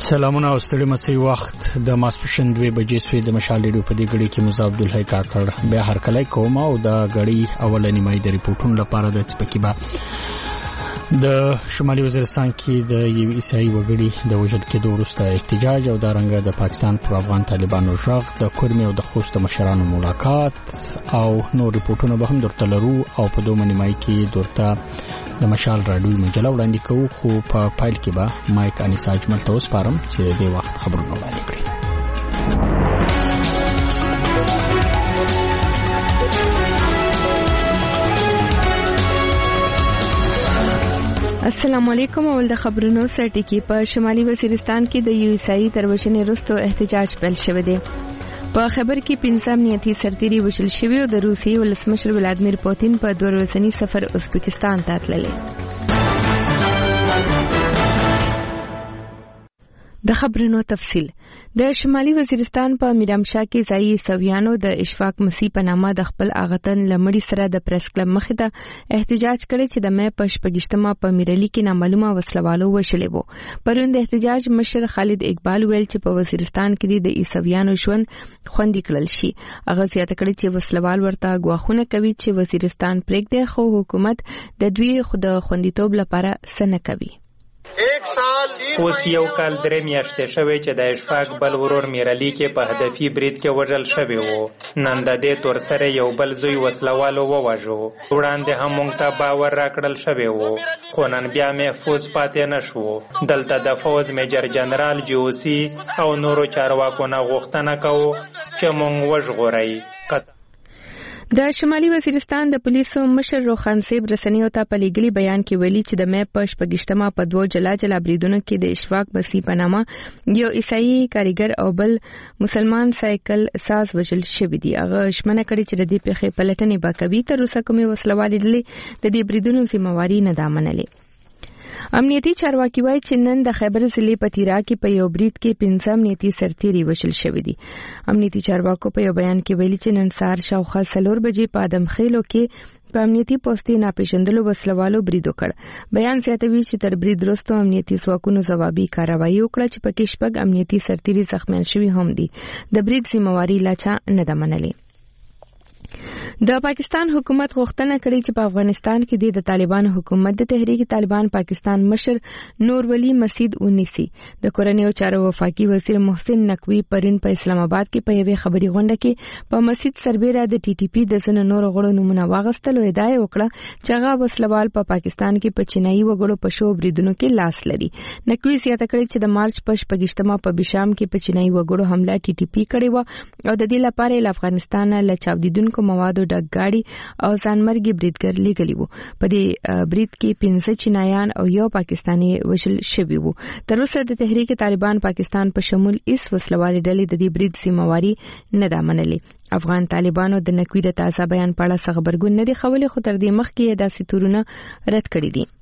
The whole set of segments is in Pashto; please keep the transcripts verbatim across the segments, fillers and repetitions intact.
سلامونه او ستړي مسي وخت د ماسپښین دوه بجې سوی د مشال ریډیو په دې غړي کې مزاب عبدالحی کاکړ بیا هر کله کوم او د غړي اولنی مې د ریپورتونو لپاره د چپکیبا د شمالي وزیرستان کې د یو عیسائی وګړي د وژل کېدو وروسته احتجاج او د رنګ د پاکستان پر افغان طالبانو ژغ د کورمي او د خوست مشرانو ملاقات او نور ریپورتونه به هم درته لرو او په دوه نیمای کې درته د مشال راډیو مجله وړاندې کوو خو په پایل کې به مایک انیسا اجمل ته وسپارم چې د وخت خبرونه وړاندې کړي. السلام علیکم. اول د خبرونو سرټکی په شمالي وزیرستان کې د یو عیسائی تر وژنې وروسته احتجاج پیل شوی دی. په خبر کې پنځه امنیتي سرتیري وژل شوي او د روسیې ولسمشر ولادیمیر پوتین په دوه ورځني سفر ازبکستان ته تللی. د خبرونو تفصیل. د شمالي وزیرستان په میرامشاه کې ځایي عیسویانو د اشفاق مسیح په نامه د خپل اغتن لمړي سره د پریس کلب مخې ته احتجاج کړی چې د مې په شپږشتمه په میرلی کې نامعلومه وسلوالو وشلې وو. پرون د احتجاج مشر خالد اقبال ویل چې په وزیرستان کې د عیسویانو ژوند خوندي کړل شي. هغه زیاته کړې چې وسلوال ورته غواخونه کوي چې وزیرستان پرېږدي خو حکومت د دوی خود خوندیتوب لپاره څه نه کوي. اوس یو کال درې میاشتې شوې چې د اشفاق بل ورور میرلی کې په هدفي برید کې وژل شوی وو. نن د دې تور سره یو بل زوی وسلوالو وواژو. وړاندې هم موږ ته باور راکړل شوی وو خو نن بیا محفوظ پاتې نشو. دلته د فوز میجر جنرال جوسی او نورو چارواکو نه غوښتنه کوو چې موږ وژغورئ. د شمالي وزیرستان د پولیسو مشر روخان صاحب رسنیو ته په لیږلي بیان کې ویلي چې د مې په شپږشتمه په دوه جلا جلا بریدونو کې د اشفاق مسیح په نامه یو عیسائی کاریګر او بل مسلمان سایکل ساز وژل شوی دی. هغه شمنه کړي چې د دې پیښې پلټنې به کوي. تر اوسه کومې وسلوالې ډلې د دې بریدونو ذمہواری نه ده منلې. امنیتي چارواکي وایي چې نن د خیبر ضلع په تیرا کې په یو برید کې پنځه امنیتي سرتیري وژل شوي دي. امنیتي چارواکو په یو بیان کې ویلي چې نن سهار شاوخوا څلور بجې په ادمخیلو کې په امنیتي پوستې ناپېژندلو وسلوالو برید وکړ. بیان زیاتوي چې تر برید وروسته امنیتي ځواکونو ځوابي کاروایي وکړه چې پکې شپږ امنیتي سرتیري زخمیان شوي هم دي. د برید ذمہواری لا چا نه ده منلې. د پاکستان حکومت غوښتنه کړې چې په افغانستان کې د طالبان حکومت د تحریک طالبان پاکستان مشر نور ولی مسعود ونیسي. د کورنیو چارو وفاقي وزیر محسن نقوی پرین په اسلام آباد کې په یوې خبري غونډه کې په مسجد سربېره د ټي ټي پی د ځینو نورو غړو نومونه واغستل او ادعا وکړه چې هغه وسلوال په پاکستان کې په چینایي وګړو په شو بریدونو کې لاس لري. نقوی زیاته کړې چې د مارچ په شپږشتمه په بشام کې په چینایي وګړو حمله ټي ټي پی کړې و او د دې لپاره له افغانستان له چاودیدونکو موادو ډک ګاډي او ځانمرګي بریدګر لګلی وو. په دې برید کې پنځه چینایان او یو پاکستانی وژل شوي وو. تر اوسه د تحریک طالبان پاکستان په شمول هیڅ وسلوالې ډلې د دې برید ذمہواری نه ده منلې. افغان طالبانو د نقوی د تازه بیان په اړه څه خبرګون نه دی ښوولی خو تر دې مخکې داسې تورونه رد کړي دي.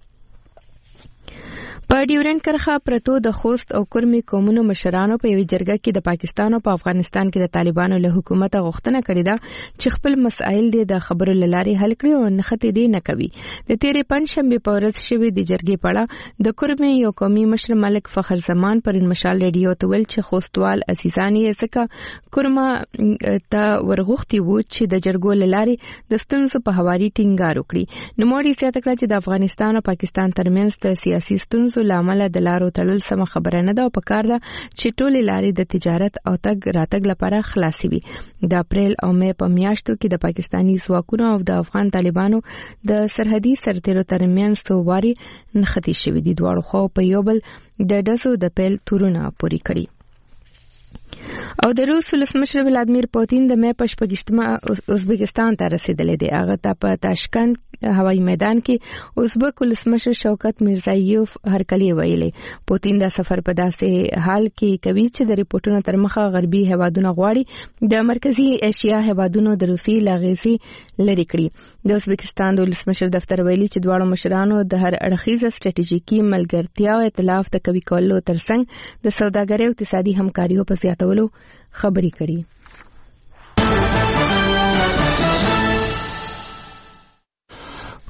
په ډیورنډ کرښه پرتو د خوست او کورمي قومونو مشرانو په یوه جرګه کې د پاکستان او په افغانستان کې د طالبانو له حکومت غوښتنه کړې ده چې خپل مسایل د خبرو لارې حل کړي او نښتې دې نه کوي. د تیرې پنځشنبې په ورځ شوې د جرګې په اړه د کورمي یو قومي مشر ملک فخر زمان پر مشال ریډیو ته ویل چې خوستوال عزیزان یې ځکه کورما ته ورغوښتي وو چې د جرګو لارې د ستونزو په هواري ټینګار وکړي. نوموړي زیاته کړه چې د افغانستان او پاکستان ترمنځ د سیاسي ستونزو لامل د لارو تړل سم خبره نه ده او پکار ده چې ټولې لارې د تجارت او تګ راتګ لپاره خلاصي وي. د اپریل او مې په میاشتو کې د پاکستانی ځواکونو او د افغان طالبانو د سرحدي سرتیرو ترمنځ څو واري نښتې شوې دي. دواړو خوا په یو بل د ډزو د پیل تورونه پوري کړي. او د روس ولسمشر ولادیمیر پوتین د مې په شپږشتمه ازبکستان ته رسیدلی دی. هغه ته په تاشکند هوایي میدان کې ازبک ولسمشر شوکت میرزایوف هرکلی ویلي. پوتین دا سفر په داسې حال کې کوي چې د ریپورتونو تر مخه غربي هیوادونه غواړي د مرکزی ایشیا هیوادونو د روسي لاغېسي لري کړي. د ازبکستان د ولسمشر دفتر ویلي چې دواړو مشرانو د هر اړخیزه ستراتیژیکي ملګرتیا او ائتلاف د قوي کولو ترڅنګ د سوداګرۍ او اقتصادي همکاریو په زیاتولو خبرې کړي.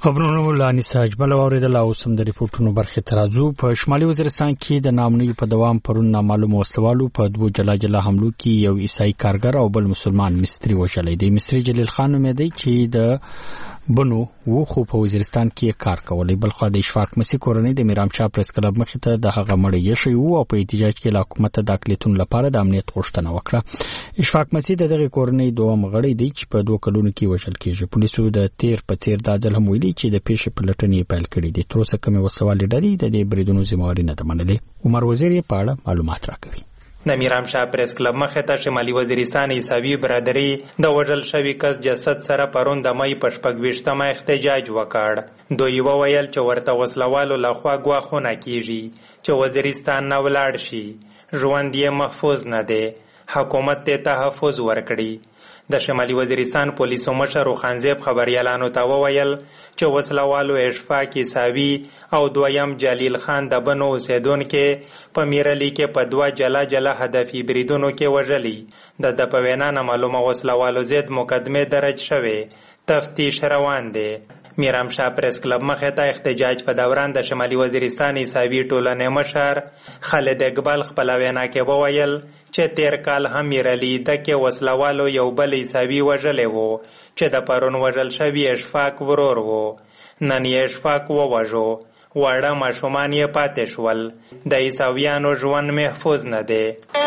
خبرونه ولانی ساجمل اوریدل او سم د ریپورتونو برخه ترازو په شمالي وزیرستان کې د نامنوي په دوام پرون نامعلوم وسلوالو په دوه جلا جلا حملو کې یو عیسائی کارګر او بل مسلمان مستری وشلې دی. مستری جلیل خان مې دی چې د بنو و خو په وزیرستان کې کار کولای، بل خو د اشفاق مسیح کورنۍ د میرام شاه پریس کلب مخې ته د هغه مړی شوی او په احتجاج کې له حکومت د اقلیتونو لپاره د امنیت غوښتنه وکړه. اشفاق مسیح دغه کورنۍ دوه مغړی دی چې په دوه کلونو کې وشل کېږي. پولیسو د تیر په تیر د ځل هم ویلي چې د پیښې په لټنې پیل کړي دي. تر اوسه کومه وسوالې ډلې د دې بریدونو ذمہواری نه ده منلې. عمر وزیر په اړه معلومات راکوي. د میرام شاه پریس کلب مخې ته شمالي وزیرستان عیساوي برادری د وژل شوي کس جسد سره پرون د مې په شپږ ویشتمه احتجاج وکړ. دوی وویل چې ورته وسلوالو لخوا ګواښونه کیږي چې وزیرستان نه ولاړ شي، ژوند یې محفوظ نه دی، حکومت ته تحفظ ورکړي. د شمالي وزیرستان پولیسو مشر خانزیب خبريالانو ته وویل چې وسلوالو اشفاق عیساوي او دویم جلیل خان د بنو اوسیدونکو په میرلی کې په دوه جلا جلا هدفي بریدونو کې وژلي. د د په وینا نه معلومه وسلوالو ضد مقدمه درج شوه، تفتیش روان دی. میرام شاه پریس کلب مخې ته احتجاج په دوران د شمالي وزیرستان عیساوي ټولنې مشر خالد اقبال خپل وینا کې وویل چې تیر کال هم میرلی د کې وسلوالو یو بل عیساوي وژلې وو چې د پرون وژل شوی اشفاق ورور وو. نن یې اشفاق ووژو، واړه ماشومان یې پاتې شول. د عیساویانو ژوند محفوظ نه دی.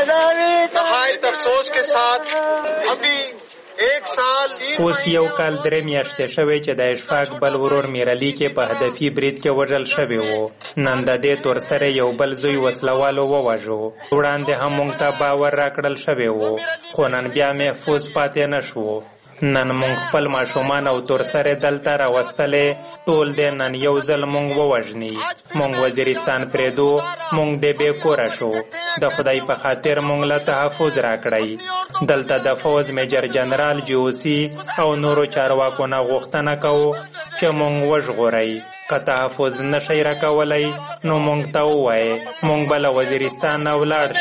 نهایت افسوس کے ساتھ ابھی ایک سال اوس یو کال درې میاشتې شوی چې د اشفاق بل ورور میرلی کې په هدفي برید کې وژل شوی وو. نن د دې تور سره یو بل زوی وسلوالو ووژو. وړاندې هم موږ ته باور راکړل شوی وو، خو نن بیا محفوظ پاتې نشو. نن مونږ خپل ماشومان او تور سره دلته راوستلې، ټول دې نن یو ځل مونږ ووژني. مونږ وزیرستان پرېدو، مونږ دې بې کوره شو. د خدای په خاطر مونږ له تحفظ راکړئ. دلته د فوز میجر جنرال جیوسی او نورو چارواکو نه غوښتنه کوو چې مونږ وژغورئ. که تحفظ نشئ راکولی نو مونږ ته ووایئ، مونږ به له وزیرستان نه ولاړ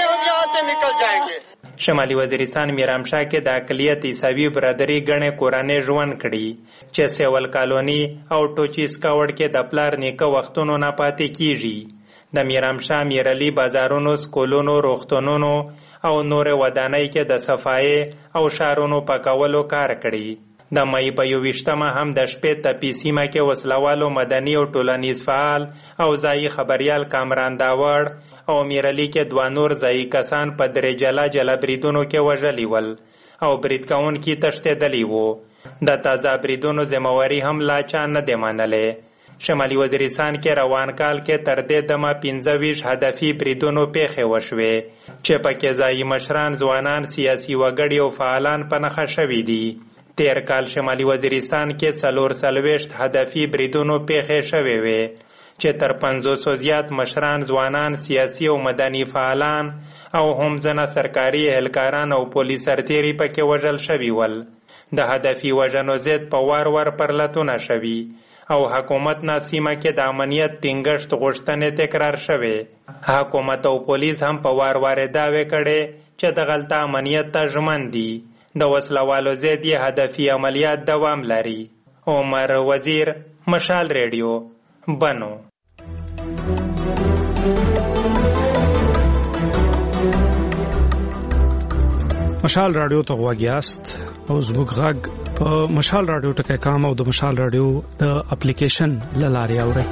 شو. شمالي وزیرستان میرام شاه کې د اقلیت عیساوي برادری ګڼې کورنۍ ژوند کړي چې سیول کالونی او ټوچیس کاوړ کې د پلار نیکه وختونو نه پاتې کیږي. د میرام شاه میرلی بازارونو، سکولونو، روغتونونو او نور ودانۍ کې د صفایي او شارونو پاکولو کار کړي. د مې په یوویشتمه هم د شپې تپې سیمه کې وسلوالو مدني او ټولنیز فعال او ځایي خبریال کامران داوړ او میرلی کې دوه نور ځایي کسان په درې جلا جلا بریدونو کې وژلي ول او برید کوونکي تښتېدلي وو. د تازه بریدونو ذمہواري هم لا چا نه دی منلې. شمالي وزیرستان کې روان کال کې تر دې دمه پنځه ویشت هدفي بریدونو پیښې وشوې چې پکې ځایي مشران، ځوانان، سیاسي وګړي او فعالان په نښه شوي دي. تیر کال شمالي وزیرستان کې څلور څلوېښت هدفي بریدونو پیښې شوې وې چې تر پنځوسو زیات مشران، ځوانان، سیاسي او مدني فعالان او هم ځنه سرکاري اهلکاران او پولیس سرتیري پکې وژل شوي ول. د هدفي وژنو ضد په وار وار پرلتونه شوي او حکومت نه سیمه کې د امنیت ټینګښت غوښتنې تکرار شوې. حکومت او پولیس هم په وار وار دعوې کړې چې د غلطه امنیت ته ژمن دي. د وسلوالو ضد یې هدفي عملیات دوام لري. عمر وزیر، مشال ریډیو، بنو. مشال رادیو ته غواګیاست او زموږ غږ په مشال رادیو ټکی کام او د مشال رادیو د اپلیکیشن لاري اوري.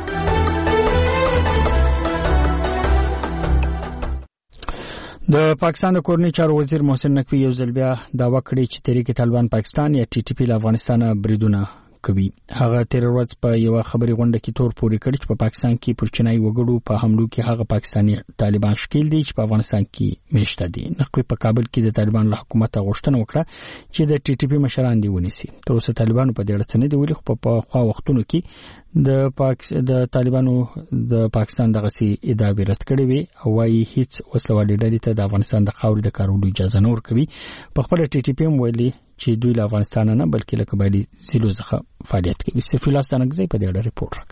د پاکستان د کورنۍ چارو وزیر محسن نقوی یو ځل بیا داوا کړې چې تحریک طالبان پاکستان یا ټي ټي پی له افغانستان بریدونه کوي. هغه تیر ورځ په یو خبري غونډه کې تور پوري کړ چې په پاکستان کې پرچنای وګړو په حملو کې هغه پاکستاني طالبان شکیل دي چې په افغانستان کې میشته دي. نقوی په کابل کې د طالبان له حکومت غوښتنه وکړه چې د ټي ټي پی مشران دی ونیسي. تر اوسه طالبانو په دې اړه څه نه دی ویلي، خو په خوا وختونو کې د پاک د طالبانو د پاکستان دغه سي ادعا رد کړې وي او وايي هیڅ وسلوالي ډلې ته د افغانستان د خاورې د کارولو اجازه نه ورکوي. په خپل ټي ټي پی هم ویلي چې دوی له افغانستان نه بلکې له قبایلی سیلو څخه فعالیت کوي. سفیر الله ستانګزی په دې اړه ریپورت راکوي.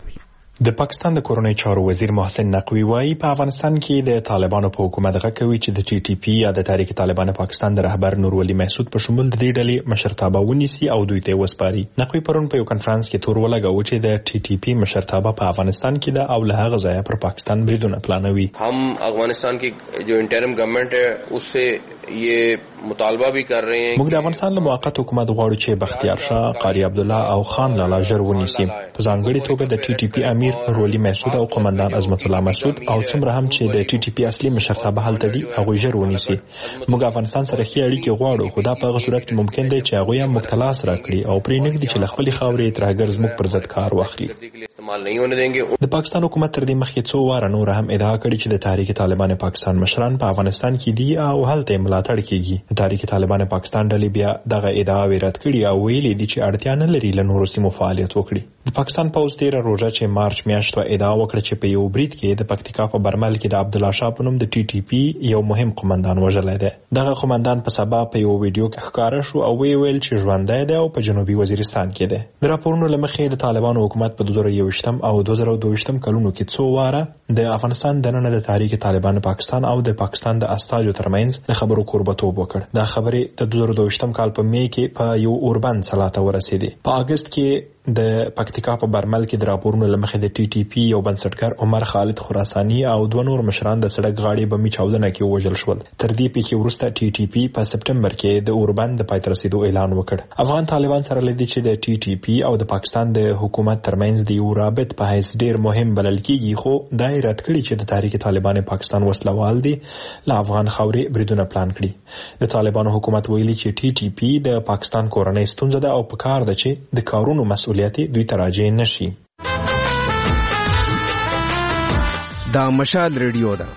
د پاکستان د کورنۍ چارو وزیر محسن نقوی وايي په افغانستان کې د طالبانو په حکومت غږ کوي چې د ټي ټي پی یا د تحریک طالبان پاکستان د رهبر نور ولی محسود په شمول د دې ډلې مشرتابه ونیسي او دوی ته وسپاري. نقوی پرون په یو کانفرنس کې تور ولګاوه چې د ټي ټي پی مشرتابه په افغانستان کې د او له هغه ځایه پر پاکستان بریدونه پلانوي. हम افغانستان की जो इंटरिम गवर्नमेंट है उससे ये मुतालबा भी कर रहे हैं. موږ د افغانستان له موقت حکومت غواړو چې بختیار شاه، قاری عبدالله او خان لالا ژر ونیسي. په ځانګړي توګه د ټي ټي پی امیر نور ولی محسود او قومندان عظمت الله مسعود او څومره هم چې د ټي ټي پی اصلي مشرتابه هلته دي هغه ژر ونیسي. موږ افغانستان سره ښې اړیکې غواړو، خو دا په هغه صورت کې ممکن دی چې هغه هم مختلاس راکړي او پرې نږدې چې له خپلې خاورې ترهګر زموږ پر ضد کار واخلي. د پاکستان حکومت تر دې مخکې څو واره نور هم ادعا کړې چې د تحریک طالبان پاکستان مشران په افغانستان کې دي او هلته ملاتړ کیږي. د تحریک طالبان پاکستان ډلې بیا دغه ادعا رد کړې او ویلي دي چې اړتیا نه لري له نورو سیمو فعالیت وکړي. د پاکستان پوځ تیر روزه چې مارچ میاشت و ادعا وکړه چې په یو برید کې د پکتیکا په برمل کې د عبد الله شاه په نوم د ټي ټي پی یو مهم قومندان وژلی دی. دغه قومندان په سبا په یو ویډیو کې ښکاره شو او وی ویل چې ژوندی دی او په جنوبي وزیرستان کې دی. د راپورونو له مخې د طالبانو حکومت په دوه زره یوویشتم او دوه زره دوهویشتم کلونو کې څو واره د افغانستان دننه د تحریک طالبان پاکستان او د پاکستان د استازو ترمنځ د خبرو کوربتوب وکړ. دا خبرې د دوه زره دوهویشتم کال په می کې په یو اوربند سلاته ورسېدې. په اگست کې د پکتیکا په برمل کې د راپورونو له مخې د ټي ټي پی یو بنسټګر عمر خالد خراساني او دوه نور مشران د سړک غاړې بمي چاودنه کې وژل شول. تر دې پیښې وروسته ټي ټي پی په سپټمبر کې د اوربند د پای ته رسیدو اعلان وکړ. افغان طالبان سره لدی چې د ټي ټي پی او د پاکستان د حکومت ترمنځ د یو رابط په حیث ډیر مهم بلل کیږي، خو دا رد کړي چې د تحریک طالبان پاکستان وسلوال دي له افغان خاورې بریدونه پلان کړي. د طالبانو حکومت ویلي چې ټي ټي پی د پاکستان کورنۍ ستونزه ده او په کار ده چې د کارونو مسؤلیت دوی ته راجع نشي. دا مشال ریډیو ده.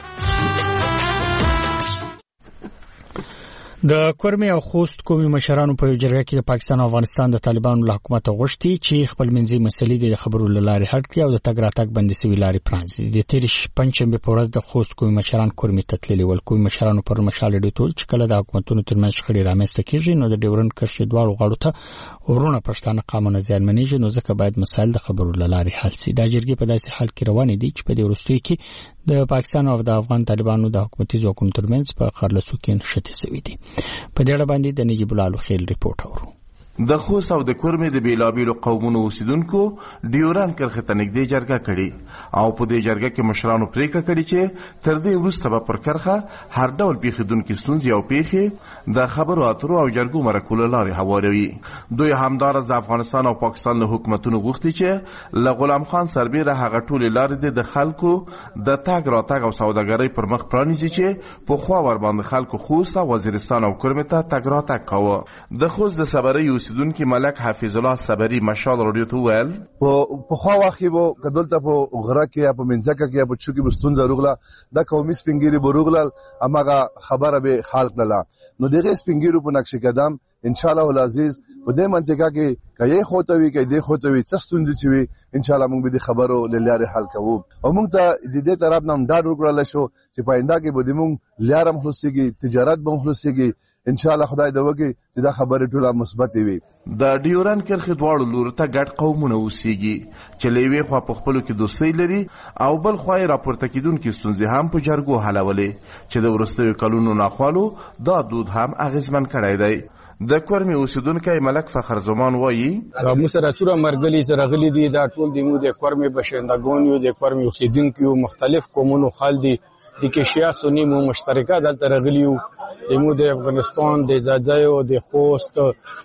د کورمي او خوست قومي مشرانو په جرګه کې د پاکستان او افغانستان د طالبانو له حکومت غوښتي چې خپل منځي مسلې د خبرو لارې حل کړي او د تګ راتګ بندي سوي لارې پرانځي. د تیر پنځمبه په ورځ د خوست قومي مشران کورمي ته تللي ول. قومي مشرانو پر مشال ډېر ټول چې کله د حکومتونو ترمنځ شخړې رامنځته کیږي نو د ډیورن کرښې دواړو غاړو ته ورونه پښتانه قامونه زیانمنېږي، نو ځکه باید مسایل د خبرو لارې حل شي. دا جرګې په داسې حال کې روانې دي چې په دې وروستیو کې د پاکستان او د افغان طالبانو د حکومتي ځواکونو ترمنځ په خرلسو کې نښتې شوې دي. په دې اړه باندې د نجیب الله خیل ریپورت اورو. د خوست او د کورمې د بیلابیلو قومونو اوسیدونکو ډیوران کرښې ته نږدې جرګه کړې او په دې جرګه کې مشرانو پریکړه کړې چې تر دې وروسته به پر کرښه هر ډول پیښیدونکې ستونزې او پیښې د خبرو اترو او جرګو مرکو له لارې هواروي. دوی همداراز د افغانستان او پاکستان له حکومتونو غوښتي چې له غلام خان سربیره هغه ټولې لارې دي د خلکو د تګ راتګ او سوداګرۍ پر مخ پرانیزي چې پخوا ورباندې خلکو خوست او وزیرستان او کورمې ته تګ راتګ کاوه. د خوست د صبرۍ اوسیدونکي ملک حفیظ الله صبري مشال رادیو ته ویل په خوا واخې وو کدلته په غره کې یا په منځکه کې یا په چوکي بستون ضرورله دا قومي سپینګيري بروغلل اماغه خبره به حال کړه. نو دغه سپینګيرو په نقش قدم ان شاء الله العزيز په دې منطقه کې کای خوتوي کای دې خوتوي څستوند چې وي ان شاء الله موږ به د خبرو لاره حل کوو او موږ ته د دې طرف نام ډاډ وکړل شو چې پاینده کې به موږ لاره مخلصيږي، تجارت به مخلصيږي ان شاء الله. خدای دې وکړي چې دا خبره ټوله مثبت وي. د ډیورن کرښې دواړو لورو ته ګډ قومونه اوسېږي چې له یوې خوا په خپلو کې دوستۍ لري او بل خوا یې راپورته کېدونکې ستونزې هم په جرګو حلولې چې د وروستیو کلونو ناخوالو دا دود هم اغېزمن کړی دی. د کورمې اوسیدونکی ملک فخر زمان وایي موږ سره څومره مرګلي سره غلي دي دا ټول د موږ د کورمې باشندګان یو د کورمې اوسیدونکو مختلف قومونو خال دي د کې شیا سنی مو مشترکه دلته راغلیو د مو د افغانستان د ځایو د خوست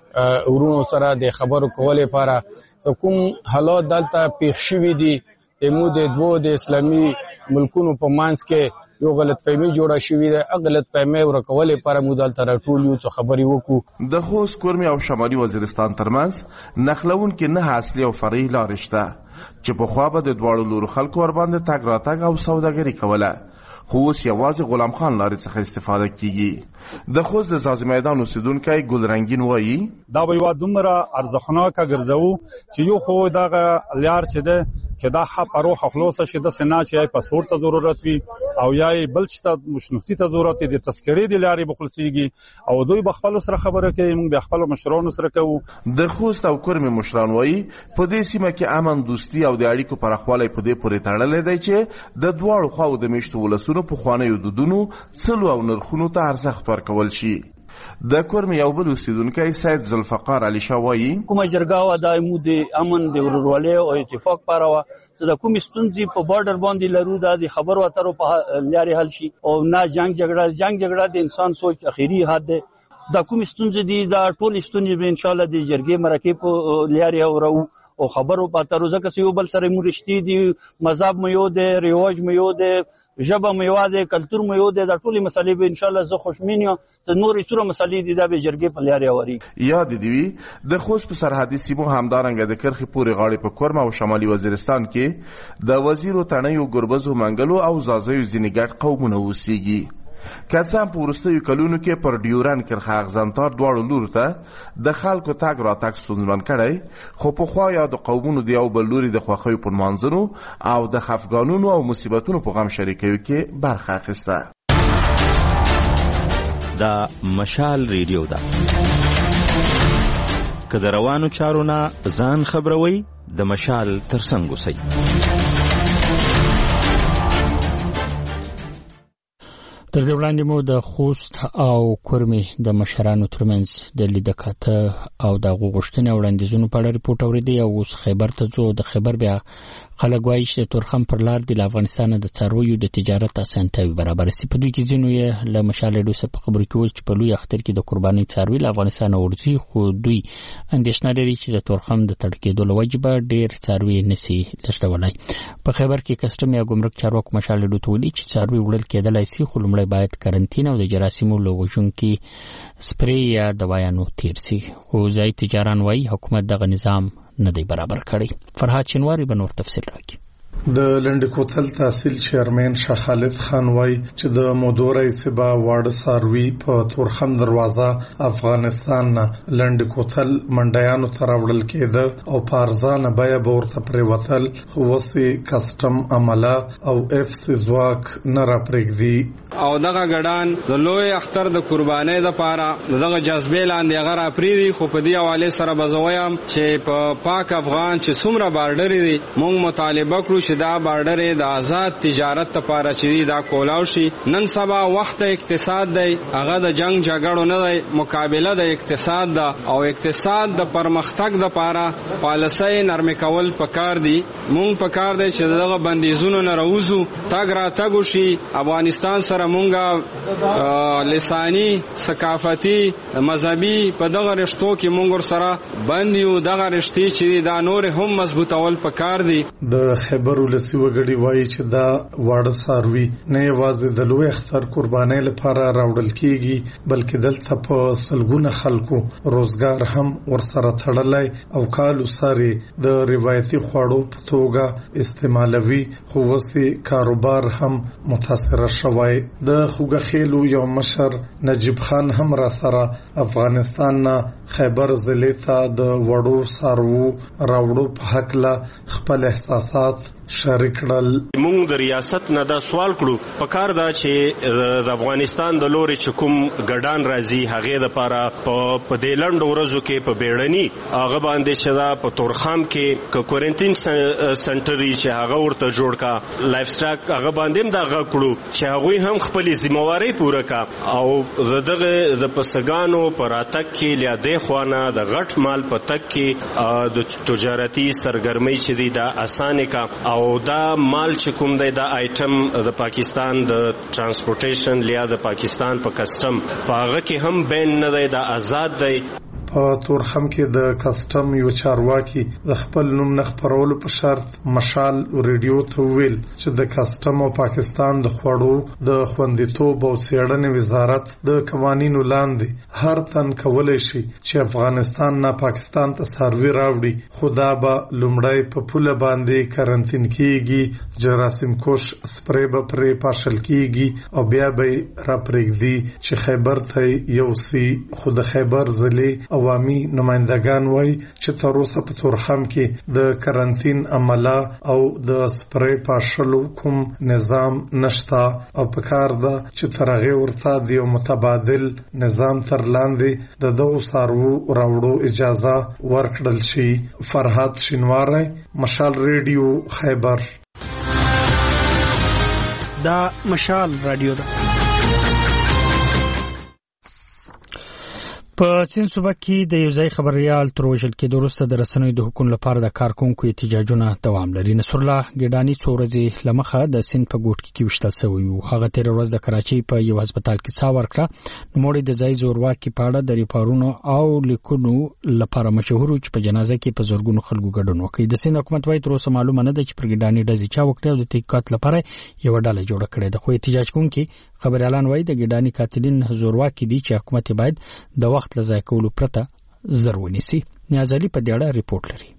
ورونو سره د خبرو کولو لپاره کوم حالات دلته پیښ شوي دي د مو د دوه د اسلامي ملکونو په مانس کې یو غلط فهمي جوړه شوې ده. غلط فهمي ورکول لپاره مو دلته راټول یو څه خبري وکړو. د خوست کورمې او شمالي وزیرستان ترمنځ نخلون کې نه اصلي او فرعي لارې شته چې په خوا به د دواړو لورو خلکو ور باندې تګ راتګ او سوداګري کوله، خو اوس یوازې غلام خان لارې څخه استفاده کیږي. د خوست د زازي میدان اوسیدونکی ګل رنگین وایي دا به یو دومره ارزښتناکه ګرځو چې یو خو دغه لار چې ده چې دا ح پروح خلاص شي د سنا چې پاسپورت ته ضرورت وي او یا بل چې مشنوختي ته ضرورت دي تذکرې د لارې بخلصيږي او دوی بخپل سره خبره کوي موږ د خپل مشرانو سره کوو. د خوست او کرمې مشران وایي په دې سیمه کې امن دوستي او د اړیکو پراخوالی په دې پورې تړلی دی چې د دواړو خواو د میشتو ولسونو پخوانیو دودونو څلو او نرخونو ته ارزښت ورکول شي. د کورم یو بل اوسیدونکی سید ذوالفقار علي شاه وایي کومه جرګه و د مو د امن د ورورولۍ او اتفاق لپاره و چې د کوم ستونزې په بارډر باندې لرو د خبرو اترو په لارې حل شي او نه جنگ جګړه جنگ جګړه د انسان سوچ اخیری حد ده. د کوم ستونزې دي د ټول ستونزې به ان شاء الله د جرګې مرکه په لارې اورو او خبرو په اترو ځکه چې یو بل سره مو رښتې دي مذهب مو یو د ریواج مو یو د ژبه مو یو د کلچر مو یو د ټولې مسلې به ان شاء الله زه خوشمین یم چې نورې څوره مسلې دي د جرګې په لارې اوري. یاد دی د خوست په سرحدي سیمو همدارنګه د کرخي پورې غاړې په کورم او شمالي وزیرستان کې د وزیرو تڼیو ګربزو منګلو او زازیو ځینې ګډ قومونه اوسېږي. که څه هم په وروستیو کلونو کې پر ډیورن کرښه اغزنتار دواړو لورو ته د خلکو تګ راتګ ستونزمن کړی خو پخوا یا د قومونو د یو بل لوري د خوښیو په نمانځنو او د خفګانونو او مصیبتونو په غم شریکوي کې برخه اخیسته. دا مشال ریډیو ده که د روانو چارو نه ځان خبروي د مشال ترڅنګ اوسئ. تر دې وړاندې مو د خوست او کورمې د مشرانو ترمنځ د لیدکاته او د غوښتنې وړاندیزونو په اړه ریپورت اوریدي او اوس خیبر ته ځو. د خیبر بیا خلک وایي چې د تورخم پر لار د افغانستان د څارویو د تجارت اسانتیاوې برابر سي. په دوی کې ځینو یې له مشال ریډیو سره په خبرو کې وویل چې په لوی اختر کې د قربانۍ څاروي له افغانستانه ورځي خو دوی اندېښنه لري چې د تورخم د تړل کېدو له وجې به ډېر څاروي نسي لېږدولی. په خیبر کې کسټم یا ګمرک چارواکو مشال ریډیو ته ویلي چې څاروي وړل کېدلی سي خو لومړی باید کرنټین او د جراثیمو له وژونکي سپری یا دوایانو تیر سي. خو ځایي تجاران وایي حکومت دغه نظام نه دی برابر کړی. فرهاد شینواری به نور تفصیل راکړي. د لنډکوتل تحصیل چیرمن شاه خالد خان وای چې د مودورای سبا واړه ساروي په تورخم دروازه افغانستان نه لنډکوتل منډیانو ته راوړل کېده او پارزانه بیا به ورته پریوتل خو وسي کسټم عمله او اف سی زواک نه را پرېږدي او دغه ګډان د لوی اختر د قربانۍ لپاره دغه جذبې لاندې هغه را پرېږدي. خو په دې حواله سره بزویم چې په پاک افغان چې څومره بارډر دي موږ مطالبه کړو چې دا بارډر د آزاد تجارت لپاره چې دا کولاو شي. نن سبا وخت اقتصاد دی هغه د جنگ جګړو نه دی مقابله د اقتصاد دا او اقتصاد د پرمختګ لپاره پالیسۍ نرم کول پکار دي. مونږ پکار دی چې دغه بندیزونو نه راوځو تاګ را تاګو شي. افغانستان سره مونږه لسانی ثقافتي مذهبي په دغه رشتو کې مونږ سره بند یو. دغه رشتې چې دا نور هم مضبوطول پکار دي. د خیبر ولسی وګړي وایي چې دا واړه ساروي نه یوازې د لوی اختر قربانۍ لپاره راوړل کیږي بلکې دلته په سلګونه خلکو روزګار هم ورسره تړلی او کالو ساري د روایتي خوړو په توګه استعمالوي خو وسي کاروبار هم متاثر شوی. د خوګخیلو یو مشر نجیب خان هم را سره افغانستان نه خیبر ضلع ته د وړو سارو راوړو په حق له خپل احساسات شریک کړل. موږ د ریاست نه دا سوال کړو په کار دا چې د افغانستان د لوري چې کوم ګډان راځي هغه د لپاره په دې لنډ ورځو کې په بیړني هغه باندې چې دا په تورخم کې ک کوارنټین سنټري چې هغه ورته جوړ کا لایف سټاک هغه باندې دا غو کړو چې هغه هم خپل ذمہواری پوره کا او دغه د پسګانو پر اتک کې لیا د خوانه د غټ مال په تک کې د تجارتي سرګرمۍ چې دی دا اسانه کا او دا مال چې کوم دی دا آیټم د پاکستان د ترانسپورټیشن لیا د پاکستان په کسٹم په هغه کې هم بین نه دی دا آزاد دی. په تورخم کې د کسټم یو چارواکي د خپل نوم نه خپرولو په شرط مشال ریډیو ته ویل چې د کسټم او پاکستان د خوړو د خوندیتوب او څېړنې وزارت د قوانینو لاندې هر تن کولای شي چې افغانستان نه پاکستان ته څاروي راوړي خو دا به لومړی په پوله باندې کرنټین کیږي جراثیم کش سپری به پرې پاشل کیږي او بیا به را پرېږدي چې خیبر ته یو سی خو د خیبر ضلع او عوامي نمائندگان وایي چې تر اوسه په تورخم کې د کرنټین عمله او د سپری پاشلو کوم نظام نشتا او په کار ده چې تر هغه ورته د یو متبادل نظام تر لاندې د دوه سارو راوړو اجازه ورکړل شي. فرهاد شینواری، مشال ریډیو، خیبر. دا مشال رادیو ده. په سین صوبه کې د یو ځای خبريال تر وژل کېدو وروسته د رسنیو د حقوقو لپاره د کارکونکو احتجاجونه دوام لري. نصر الله ګډانی څو ورځې لمخه د سین په ګوټ کې وشتل شوی او هغه تیر ورځ د کراچۍ په یو هسپتال کې سا ورکړه. نوموړي د ځای زورواکي په اړه د ریپارونو او لیکونو لپاره مشهور چې په جنازه کې په زورګونو خلکو ګډون وکړي. د سین حکومت وايي تر اوسه معلومه نه ده چې پر ګډانی ډزې چا وکړي او د تحقیقات لپاره یو ډله جوړه کړې ده. خو احتجاج کوونکي خبريالان وايي د ګډانی قاتلین زورواکي دي چې حکومت باید د وخت لزای کولو پرته زر ونیسي. نیاز علي په دې اړه ریپورت لري.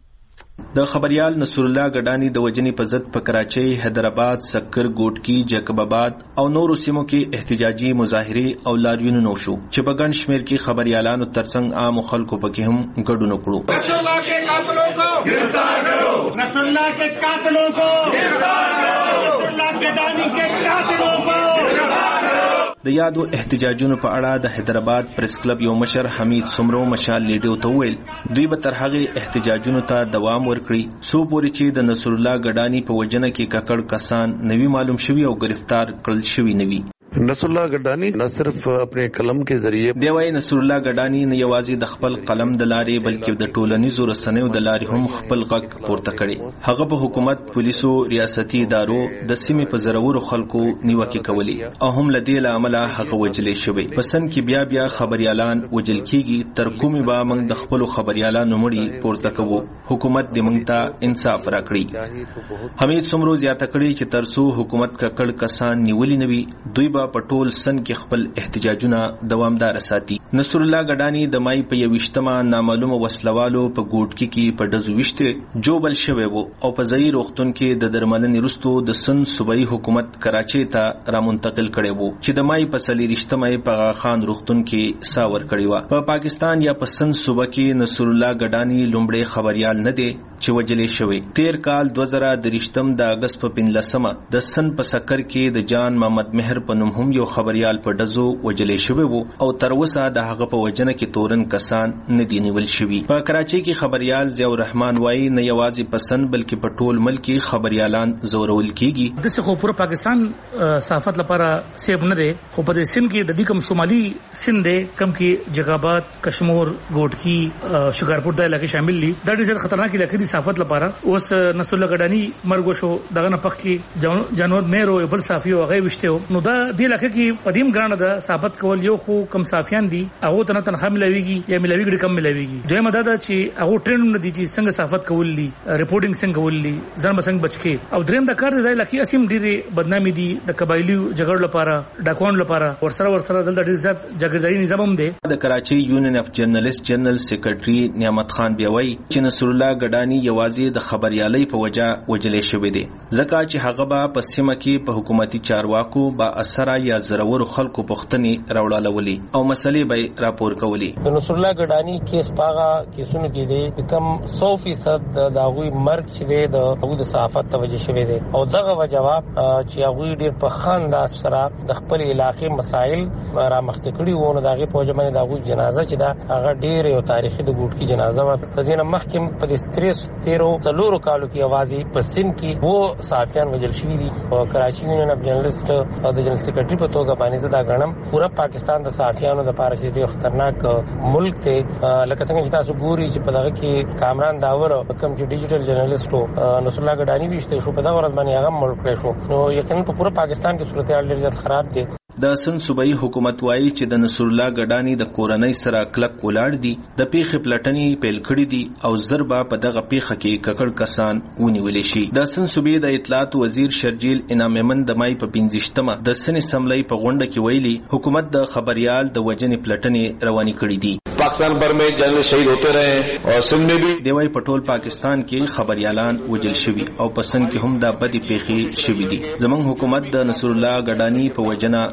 د خبريال نصر الله ګډانی د وجنی په ضد په کراچۍ، حیدرآباد، سکر، ګوټکی، جیکب آباد او نورو سیمو کې احتجاجي مظاهره او لاریونونه وشو چې په ګڼ شمیر کې خبريالانو ترڅنګ عام خلکو پکې هم ګډون وکړو. نصر الله کے قاتلوں کو گرفتار کرو، نصر الله کے قاتلوں کو گرفتار کرو، نصر الله ګډانی کے قاتلوں کو گرفتار کرو. د یادو احتجاجونو په اړه د حیدرآباد پریس کلب یو مشر حمید سمرو مشال لیډیو ته ویل دوی به تر هغه احتجاجونو ته دوام ورکړي سو پورې چې د نصر الله ګډانی په وجنه کې ککړ کسان نوی معلوم شوی او گرفتار کړل شوی نوی. نصر الله ګډانی نه صرف خپل قلم کې ذریعے دی وای نصر الله ګډانی نه یوازې د خپل قلم د لارې بلکې د ټولنیزو رسنیو د لارې هم خپل غږ پورته کړي. هغه په حکومت، پولیسو، ریاستي ادارو د سیمې په ضرورو خلکو نیوکه کوي او هم لدی له عمله هغه وجلې شوی. پسند کې بیا بیا خبريالان وجل کیږي تر کومې با موږ د خپل خبريالانو مړي پورته کوو. حکومت دې موږ ته انصاف راکړي. حمید سمرو زیاته کړي چې ترڅو حکومت ککړ کسان نیولې نوي دوی په ټول سن کې خپل احتجاجونه دوامدار ساتي. نصر الله ګډانی د مای په یوشتمه نامعلومه وسلوالو په ګوټکی کې په دزو وشته جوبل شوی وو او په ځای روغتون کې د درملنې رستو د سن صوبایي حکومت کراچۍ ته را منتقل کړي وو چې د مای په سلیریشتمه په خان روغتون کې ساور کړي و. په پاکستان یا په سن صوبه کې نصر الله ګډانی لومړی خبريال نه دی چې وجلې شوی. تیر کال دو زره درشتم د اگست په پنځلسمه د سن په سکر کې د جان محمد مهر په نوم هم یو خبريال په دزو وجلې شوی وو او تر اوسه د هغه په وجنه کې تورن کسان نه دی نیول شوی. په کراچۍ کې خبريال ضیاء الرحمن وایي نه یوازې پسند بلکې په ټول ملک کې خبريالان زورول کیږي. د څه خو پورا پاکستان صحافت لپاره سیب نه دی خو په سند کې د دې کوم شمالي سند دی کم کې جګاباد، کشمور، ګوټکی، شکارپور د علاقې شامل دي. دا ډېر خطرناک علاقې دي صحافت لپاره. اوس نصر الله ګډانی مرګ شو دغه نه پخ کې جنود مېرو بل صحافي او هغه وشته نو دا د علاقې کې قدیم ګرانه ده صحافت کول. یو خو کم صحافیان دي هغه ته نه تنخواه ملويږي یا ملويږي کم ملويږي. دویمه دا ده چې هغه ټرینډ نه دي چې څنګه صحافت کول دي، ریپورټینګ څنګه کول دي، ځان بسنګ بچکی. او دریم دا کار دی د علاقې اسیم ډېری بدنامي دي د قبایلی جګړو لپاره، ډاکوان لپاره ورسره ورسره دلته ډېر زیات جګړهځایي نظام هم دی. د کراچۍ یونین اف جرنالست جنرال سیکریټري نعمت خان بیاوي چې نصر الله ګډانی یوازې د خبريالۍ په وجه وجلې شوی دی ځکه چې هغه به په سیمه کې په حکومتي چارواکو با اثر یا ضرور خلکو پښتني راوړلولي او مسلې به راپور کولی. د نصر الله ګډانی کیس پاغه کیسونه کې دی کم سو فیصد د داغوی مرګ چې دی د هغه د صحافت توجه شوی دی او دغه جواب چې هغه ډیر په خانداس سره د خپل علاقې مسائل را مخته کړي وو نو دغه په جمعنه دغه جنازه چې دا هغه ډیر یو تاریخي د ګوټ کی جنازه و. د دینه محکم په دستریس تیرو څلورو کالو کې اوازې په سین کې وو صحافیان وجل شوی دي. او کراچۍ یونین اف جرنالست او د جنرال سیکریټري په توګه باندې دا غنم پورا پاکستان د صحافیانو د پاره چې ډیر خطرناک ملک ته لکه څنګه چې تاسو ګوري چې په دغه کې کامران داور کوم چې ډیجیټل جرنالستو نصر الله ګډانی وشته شو په دغه ورځ باندې هغه ملک کړی شو نو یقینا په پورا پاکستان کې صورتحال ډیر زیات خراب دي. د سن صوبایي حکومت وایي چې د نصر الله ګډانی د کورنۍ سره کلک ولاړ دي د پیښې پلټنې پیل کړې دي او ضربه په دغه پیښه کې ککړ کسان ونیول شي. د سن صوبې د اطلاعات وزیر شرجیل انعام من د مای په پنځشتمه د سن اسمبلی په غونډه کې ویلي حکومت د خبريال د وجنې پلټنې رواني کړې دي. पाकिस्तान भर में जर्नलिस्ट शहीद होते रहे और सिंध में भी دیوای پټول پاکستان کې خبريالان وجل شوی او پسند کې هم د بدی پیخي شوی دي. زمونږ حکومت د نصر الله ګډانی په وجنه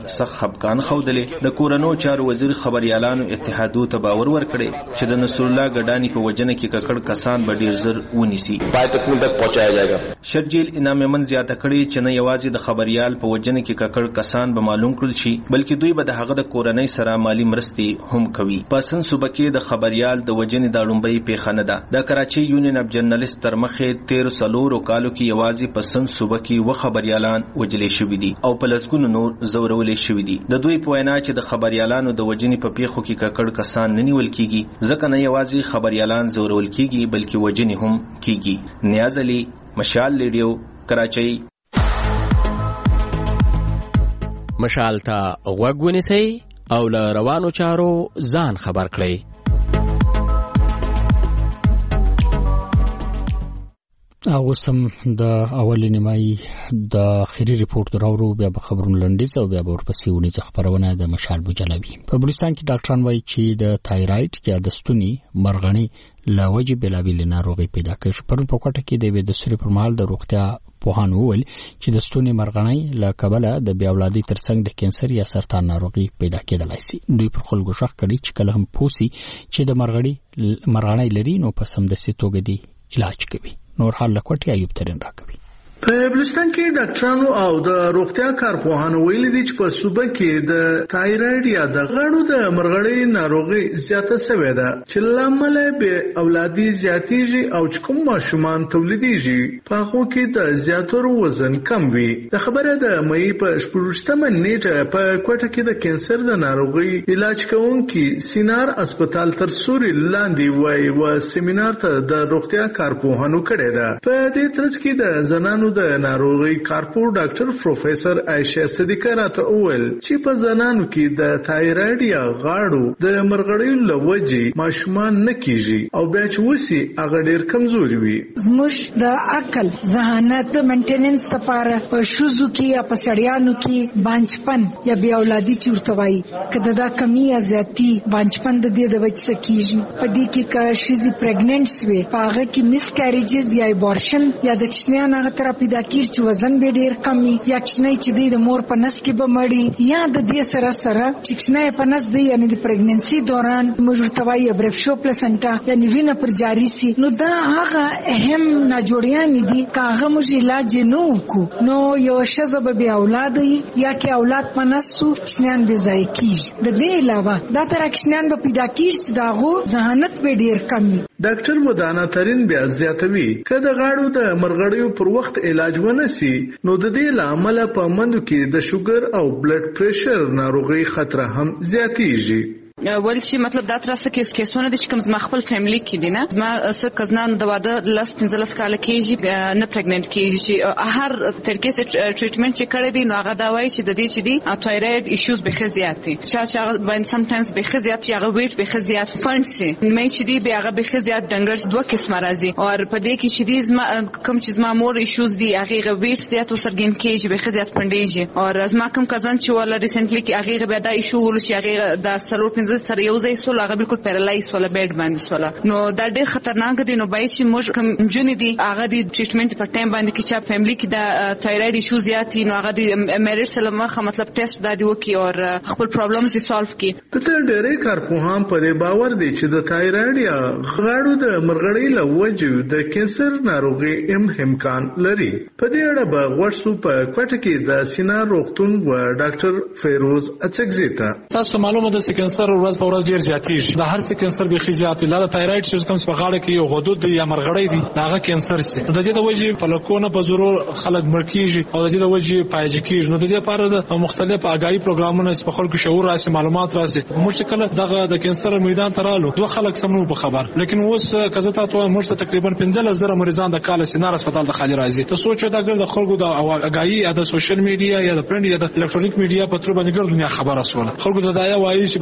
سخت خپګان ښودلې. د کورنو چارو وزیر خبريالانو اتحادو ته باور ورکړي چې د نصر الله ګډانی په وجنه کې ککړ کسان به ډیر زر ونیسي. پای تکمیل تک پہنچایا جائے گا. شرجیل انعام من زیاته کړي چې نه یوازې د خبريال په وجنه کې ککړ کسان به معلوم کړل شي بلکې دوی به د هغه د کورنۍ سره مالی مرستې هم کوي. په سن صوبه کې د خبريال د وجنې د لومبۍ پیښه نه ده. د کراچي یونین اف جرنالست تر مخې تیر سلورو کالو کې یوازې په سن صوبه کې و خبريالان وجلې شوي دي او په لسګونو نور زورولې شوي دي. د دوی په وینا چې د خبريالانو د وجنې په پیښو کې ککړ کسان نه نیول کیږي ځکه نه یوازې خبريالان زورول کیږي بلکې وجنې هم کیږي. نیاز علي، مشال ریډیو، کراچۍ. مشال ته غوږ ونیسئ او له روانو چارو ځان خبر کړئ. او سم د اولې نیمایي د اخري ریپورت راوړو بیا به خبرونه لنډیز او بیا به ورپسې ونیزه خبرونه د مشال بوجلوي. په بلوچستان کې ډاکټران وایي چې د تایرايډ یا د ستوني مرغنۍ له وجې بېلابېلې ناروغۍ پیدا کېږي. پرون په کوټه کې د یوې دستورې پر مهال د روغتیا پوهانو وویل چې د ستوني مرغنۍ له کبله د بیا اولادۍ ترڅنګ د کینسر یا سرطان ناروغي پیدا کېدلی شي. دوی پر خلکو غږ کړي چې کله هم پوسي چې د مرغنۍ مرغنۍ لري نو په سمدستي توګه دی علاج کوي. نور حال لکوټي ایوب ترين راکوي. په بلوچستان کې ډاکټرانو او د روغتیا کارپوهانو ویلي دي چې په صوبه کې د تایرايډ یا د غړو د مرغړې ناروغي زیاته شوې ده چې لامل به اولادي زیاتېږي او چې کوم ماشومان تولیدېږي په هغو کې د زیاترو وزن کم وي. د خبره د مې په شپږمه نیټه په کوټه کې د کینسر د ناروغي علاج کوونکي سینار هسپتال تر سوري لاندې وای و سیمینار ته د روغتیا کارپوهانو کړی ده. په دې ترڅ کې د زنانو د ناروغي کارپور ډاکټر پروفیسور عائشه صدیقه راته وویل چې په زنانو کې د تایرايډ یا غاړو د مرغړیو لوجې ماشومان نه کیږي او بیا چې وسی هغه ډیر کمزوري وي. زموږ د عقل ذهانت مینټیننس لپاره په شوزو کې یا په سړیانو کې بانچپن یا بیا اولادي چورتوي کله دا کمی یا زیاتی بانچپن د دې د وجې کیږي. په دې کې کا شيزي پریګننټس وي په هغه کې مس کیریجز یا ابورشن یا د کښنیان هغه تر پیدا کیږي چې وزن به ډیر کمی یا کښنی چې د مور په نس کې به مړی یا د دې سره سره چې کښنی په نس دی یعنی د پریګننسي دوران مجرتوي ابرفشو پلاسنټا یعنی وینه پر جاری سي نو دا هغه اهم ناجوړیان دي کاغه موږ علاج نه وکړو نو یو شزه به اولاد یا کې اولاد په نس سو کښنیان به ځای کیږي. د دې علاوه دا تر کښنیان به پیدا کیږي چې داغو ذهانت به ډیر کمی. ډاکټر مدانا ترين بیا زیاتوي کله غاړو د مرغړیو پر وخت علاج ونسی نو د دې لامل په مندو کې د شوګر او بلډ پریشر ناروغي خطر هم زیاتیږي. ول چې مطلب دا تر څه کې کیسونه د کوم زما خپل فیملی کې دي نه زما څه کزنان د واده لاس پنځلس کال کېږي نه پریګننټ کېږي چې هر طریقې سره ټریټمنټ چې کړی دی نو هغه دا وایي چې د دې چې دی تایرايډ ایشوز به خزيات دي چې چې باندې سم ټایمز به خزيات چې هغه ویټ به خزيات فانسي مې چې دی به هغه به خزيات ډنګرز دوه قسمه راځي او په دې کې چې دی زما کوم چې زما مور ایشوز دي هغه ویټ زیات وسرګین کېږي به خزيات پندېږي او زما کوم کزن چې ولا ریسنټلی کې هغه به دا ایشو ول چې هغه د سلور سره یو ځای سول هغه بالکل پیرالایز ولا بیډ باندې سول نو دا ډېر خطرناک دي. نو باید چې موږ کوم جن دي هغه د ټریټمنټ په ټایم باندې کې چې فیملی کې د تایرايډ ایشو زیات دي نو هغه د میریټ سره مخه مطلب ټیسټ دا دی وکي او خپل پرابلمز یې سولف کی. ته ډېرې کارپوهان په دې باور دي چې د تایرايډ یا غاړو د مرغړۍ له وجې د کینسر ناروغي هم امکان لري. په دې اړه به ورسو په کوټه کې د سینار روغتون و ډاکټر فیروز اڅکزی ته تاسو معلومه ده چې کینسر ورځ په ورځ ډیر زیاتېږي. د هر څه کینسر به خزيات لا د تایرايډ چې کوم په غاړه کې یو غدود یا مرغړې دي داغه کینسر سي د دې د وجې په لکونه په ضرور خلک مړ کیږي او د دې د وجې پایج کیږي. نو د دې لپاره د مختلف آگاهي پروګرامونه په خلکو شعور راسي معلومات راسي. موږ کله دغه د کینسر میدان ترالو دوه خلک سمنو په خبر لیکن اوس کزه تاسو موږ تقریبا پنځه زره مریضان د کال سینار هسپتال د خالي راځي. ته سوچ دا ګر د خلکو د آگاهي یا د سوشل میډیا یا د پرنټ یا د الکترونیک میډیا په تر باندې ګر دنیا خبره سول خلکو د دایا وایي چې باید کله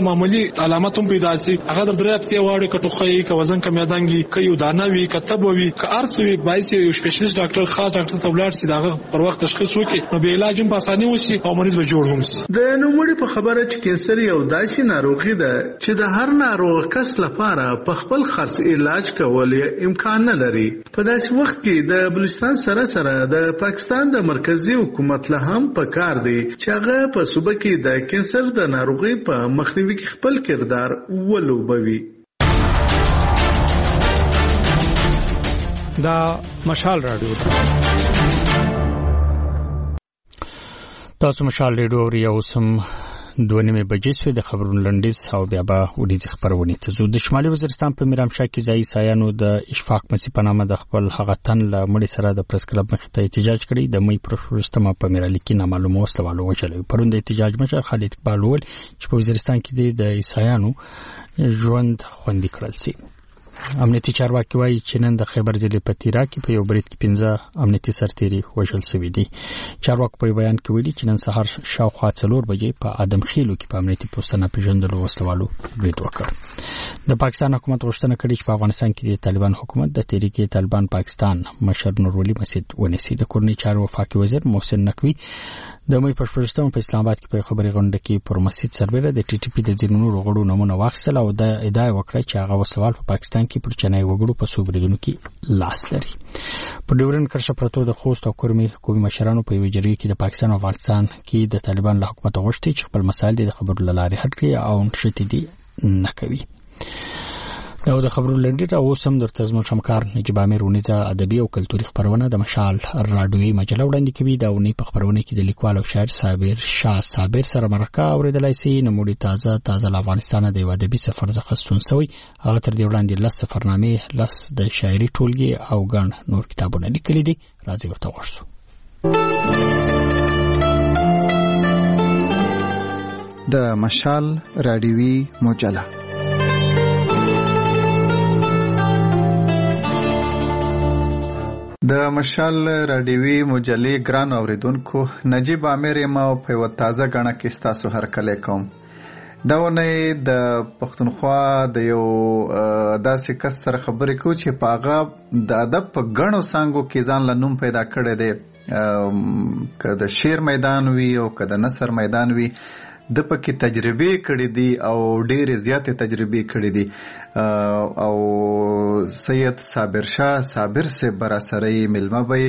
معمولی علامات هم پیدا شي هغه د درې هفتې واړې کټوخی ک وزن کمیادانګي ک یو دانه وي کتب وي ک ارڅوي باعث یو سپیشلیست ډاکټر خاص ډاکټر ته ولاړ شي داغه پر وخت تشخیص وکړي نو به علاج هم په اساني وشي او مریض به جوړ هم شي. د نوموړي په خبره چې کینسر یو داسې ناروغي ده چې د هر ناروغ کس لپاره په خپل خاص علاج کول امکان نه لري. په داسې وخت کې د بلوچستان سره سره د پاکستان د مرکزی حکومت له هم پکار دی چې هغه په صوبه کې د کینسر د ناروغي په مخنیوي کې خپل کردار ولوبوي. دا مشال رادیو تاسو مشال رادیو او یوسم دوه نیمه بجې سوی د خبرونو لنډیز او بیا به وړاندیز خبرونه ته زو. د شمالي وزیرستان په میرامشاه کې ځای سایانو د اشفاق مسیح په نامه د خپل هغه تن له مړي سره د پریس کلب مخې ته احتجاج کړی. د مې پر شپږمه په میرالي کې نامعلومه وسلوالو وچلوي. پرون د احتجاج مشر خالد اقبال ول چې په وزیرستان کې د عیسایانو ژوند خوندي کړل شي. امنیتي چارواکي وایي چې نن د خیبر ضلع په تیرا کې په یو برید کې پنځه امنیتي سرتیري وژل شوي دي. چارواکو په بیان کې ویلي چې نن سهار شاوخوا څلور بجې په ادم خیلو کې په امنیتي پوسټ نه پیژندلو وسلوالو برید وکړ. د پاکستان حکومت غوښتنه کړې چې په افغانستان کې د طالبان حکومت د تحریک طالبان پاکستان مشر نور ولی مسجد ونیسي. د کورنۍ چارو وفاقي وزیر محسن نقوی د مې په شپږم په اسلام آباد کې په خبري غونډه کې پر مسجد سربېره د ټي ټي پی د ځینو وګړو نمونه واخیستل او د ادعا وکړه چې هغه وسوال په پاکستان کې پر چنای وګړو په صوبریدونو کې لاس لري. په ډیورن کرښه پروتو د خوست او کورمي حکومي مشرانو په یو جرګه کې د پاکستان او افغانستان کې د طالبان له حکومت غوښتي چې خپل مسایل د خبرو لارې حل کړي او نشته دي نه کوي. دا د خبرو لنډیټ او سم درته زموږ همکار نجيب امیر ونیزه ادبي او کلتوري خبرونه د مشال رادیوي مجله وړاندې کوي. دا ونی په خبرونه کې د لیکوال او شاعر صابر شاه صابر سره مرکه اوریدلای سي. نموړي تازه تازه له افغانستان د ادبي سفر څخه ستون شوی. هغه تر دې وړاندې لس سفرنامې لس د شاعري ټولګي او ګڼ نور کتابونه لیکلي دي. راځي ورته ورسو. د مشال رادیوي مجله د مشال رادیوي مجلې ګران اوریدونکو نجيب امیر ما په یو تازه غاڼه کې تاسو هر کله کوم. دا ونه د پښتونخوا د یو داسې کس سره خبرې کوو چې په هغه د ادب په غنو سانګو کې ځان له نوم پیدا کړی دی. که د شعر میدان وي او که د نثر میدان وي د پکې تجربه کړې دي او ډېرې زیاتې تجربه کړې دي. او سید صابر شاه صابر سے برا سره ملما بای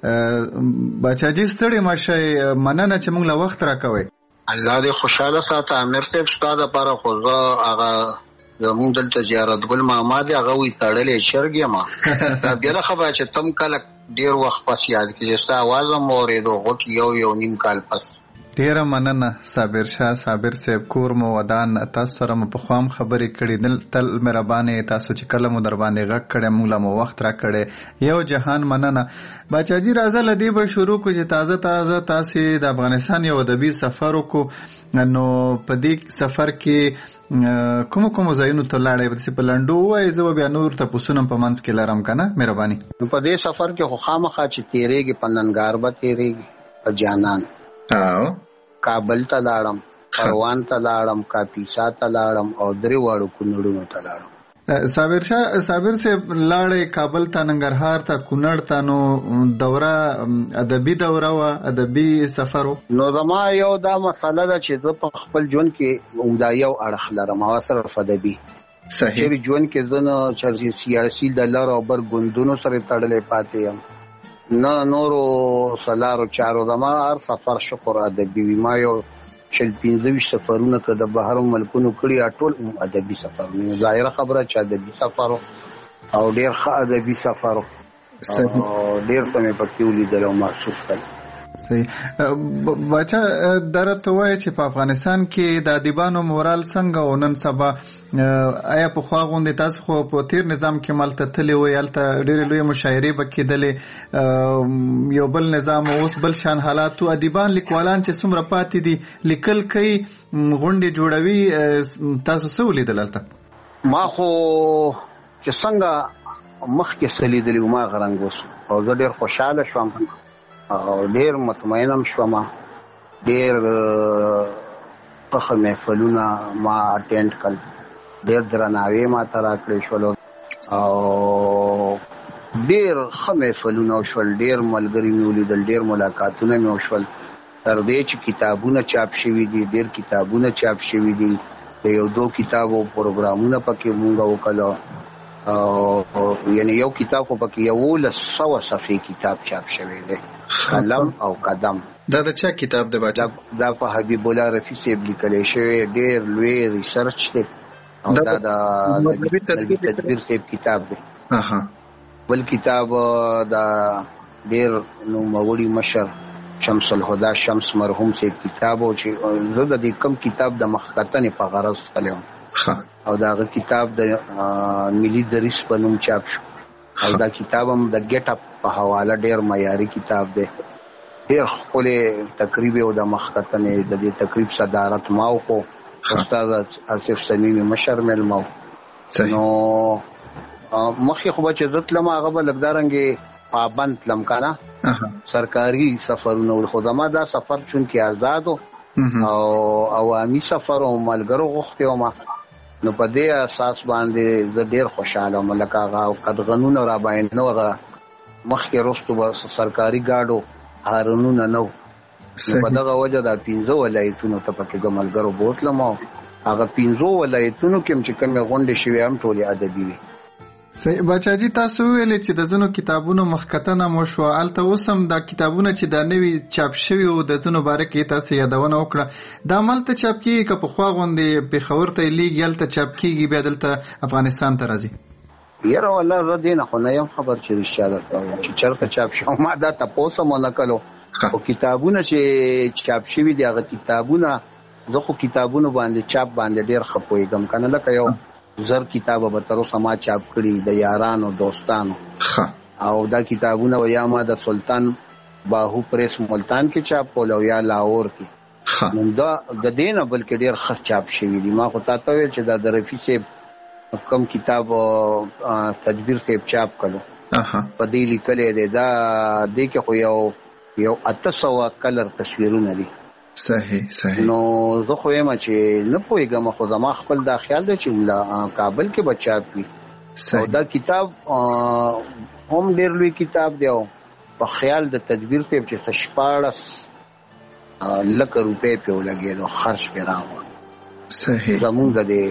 بچاجي ستړي ماشه مننه چې موږ له وخت راکوي. الله دې خوشاله ساته. امیر صاحب ستاسو لپاره خو زه هغه زموږ دلته زیارت ګل محمد هغه وی تړلې شرګې ما دا بیا خبره چې تم کله ډیر وخت پس یاد کیږي ستا आवाज مو اورېدو غوټ یو یو نیم کال پس. ډیره مننه صابر شاه صابر صاحب کور مو ودان. تاسو سره مو په خوام خبرې کړې دل تل مهربانه تاسو چې کله مو در باندې غږ کړې موږ له مو وخت را کړې یو جهان مننه. بچاجي راځه لدی به شروع کو چې تازه تازه تاسو د افغانستان یو ادبي سفر وکړو. نو په دې سفر کې کوم کوم ځایونو ته لاړې په پلانډو وای زه بیا نور ته پوسونم په منځ کې لارم کنه مهرباني. په دې سفر کې خو خامخا چې تیریږي پننګار به تیریږي په جانان. او کابل ته لاړم پروان ته لاړم کاپیسا ته لاړم او درې واړو کونړونو ته لاړم. صابر شاه صابر سے لاړې کابل ته ننګرهار ته کونړ ته نو دوره ادبي دوره وا ادبي سفر. نو زما یو دا مسله ده چې زه په خپل ژوند کې عمده یو اړخ لرم او صرف ادبي. صحیح. چې ژوند کې زنه چې سیاسي د لار او بر ګوندونو سره تړلې پاتې یم نه نورو سلارو چارو. زما هر سفر شکر ادبي وي. ما یو شل پنځه ویشت سفرونه که د بهر ملکونو کړي ټول ادبي سفرونه. ظاهره خبره چې ادبي سفر او ډیر ښه ادبي سفر او ډیر څه مې پکې ولیدل او محسوس کړل. صحیح. بچا درته وایي چې په افغانستان کې د ادیبانو مورال څنګه او نن سبا آیا په خوا غونډې تاسو خو په تیر نظام کې ملته تللی وای الته ډېرې لوی مشاعرې به کېدلې یو بل نظام اوس بل شان حالات او ادیبان لیکوالان چې څومره پاتې دي لیکل کوي غونډې جوړوي تاسو څه ولیدل الته؟ ما خو چې څنګه مخکې سلیدلی ما غرنګ وسو او زه ډېر خوشحاله شوم او ډېر مطمئنم شوم ډېر ښه محفلونه ما اټینډ کړل، ډېر درناوی ما ته راکړی شول او ډېر ښه محفلونه وشول، ډېر ملګري مې ولیدل، ډېر ملاقاتونه مې وشول، تر دې چې کتابونه چاپ شوي دي، ډېر کتابونه چاپ شوي دي، د یو دو کتابو پروګرامونه پکې مونږ وکړل او یعنی یو کتاب خو پکې یولس سوه صفحې کتاب چاپ شوی دی، قلم او قدم. دا د چا کتاب دی بچا؟ دا په حبیب الله رفیع صاحب لیکلی شوی ډېر لوی ریسرچ دی او دا د نبی تدبیر صاحب کتاب دی. بل کتاب دا ډېر نوموړي مشر شمس الهدى شمس مرحوم صاحب کتاب و چې زه د دې کم کتاب د مخکتنې په غرض تللی وم او د هغه کتاب د ملي دریس په نوم چاپ شو او دا کتاب هم د ګیټ اپ په حواله ډېر معیاري کتاب دی، ډېر ښکلی تقریب او د مخکتنې د دې تقریب صدارت ما وکړو، استاد آصف صمیمي مشر میلمه و. نو مخکې خو به چې زه تلم هغه به لږ دارنګې پابند تلم که نه، سرکاري سفرونه و، خو زما دا سفر چونکې آزاد و او عوامي سفر و، ملګرو غوښتې وم، نو په دې اساس باندې زه ډېر خوشحاله وم. لکه هغه قدغنونه را باندې نه هغه مخکې وروستو به سرکاري ګاډو هارنونه نه و، نو په دغه وجه دا پنځه ولایتونو ته پکې د ملګرو بوتلم او هغه پنځو ولایتونو کې چې کومې غونډې شوې هم ټولې ادبي وي. صحیح بچاجي، تاسو ویلې چې د ځینو کتابونو مخکتنه مو شوه، هلته اوس هم دا کتابونه چې دا نوي چاپ شوي و د ځینو باره کې تاسو یادونه وکړه، دا همالته چاپ کېږي که پخوا غوندې پېښور ته یې لیږي هلته چاپ کېږي بیا دلته افغانستان ته راځي؟ یاره والله زه دې نه خو نه یم خبر چې رښتیا درته وایم چې چېرته چاپ شوي، ما دا تپوس هم ونه کړو. خو کتابونه چې چاپ شوي دي هغه کتابونه زه خو کتابونو باندې چاپ باندې ډېر ښه پوهېږم که نه، لکه یو زر کتابه به تر اوسه ما چاپ کړي د یارانو دوستانو او دا کتابونه و یا ما د سلطان باهو پریس ملتان کې چاپ کول او یا لاهور کې، نو دا د دې نه بلکې ډېر ښه چاپ شوي دي. ما خو تا ته ویل چې دا د رفیع صاحب کم کتاب تدبیر صاحب چاپ کړو په دې لیکلی دی، دا دې کې خو یو یو اته سوه کلر تصویرونه دي. صحیح صحیح. نو زه خو یم چې نه پوهېږم، خو زما خپل دا خیال دی چې کابل کې به چاپ وي او دا کتاب هم ډېر لوی کتاب دی او په خیال د تدبیر صاحب چې څه شپاړس لکه روپۍ پې ولګېدو خرچ پې راغلو. صحیح. زمونږ د دې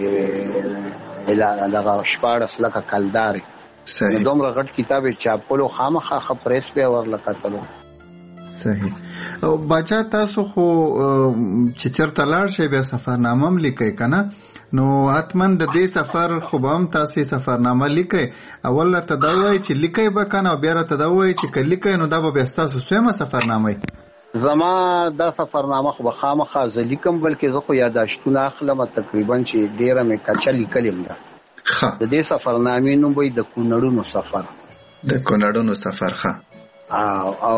دغه شپاړس لکه کلدارې دومره غټ کتاب یې چاپ کولو، خامخا ښه پریس پې ورله کتلو. صحیح. او باچا تاسو خو چې چېرته لاړ شئ بیا سفرنامه هم لیکئ که نه، نو حتما د دې سفر خو به هم تاسې سفرنامه لیکئ. اول راته دا ووایئ چې لیکئ به که نه، او بیا راته دا ووایئ چې که لیکئ نو دا به بیا ستاسو څویمه سفرنامه وي؟ زما دا سفرنامه خو به خامخا زه لیکم، بلکې زه خو یاداشتونه اخلم تقریبا چې ډېره مې کچه لیکلې م ده. د دې سفرنامې نوم به د کونړونو سفر. د کونړونو سفر. ښه. او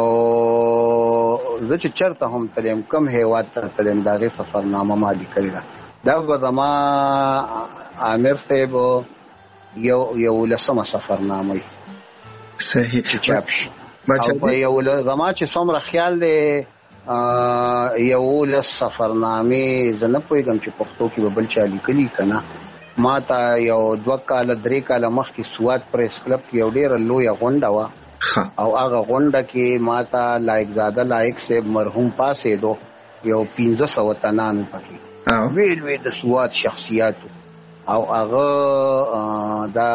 زه چې چېرته هم تلیم کوم هېواد ته تلیم د هغې سفرنامه ما لیکلې ده. دا به زما عامر صاحب یو یولسمه سفرنامه وي. صحیح. چې چاپ شي او په زما چې څومره خیال دی یولس سفرنامې زه نه پوهېږم چې پښتو کې به بل چا لیکلي که نه. ما ته یو دوه کاله درې کاله مخکې سوات پریس کلب کې یو ډېره لویه غونډه وه او هغه غونډه کې ما ته لایق زاده لایق صاحب مرحوم پاسېدو، یو پنځه سوه تنانو پکې لوی لوی د سوات شخصیاتو او هغه دا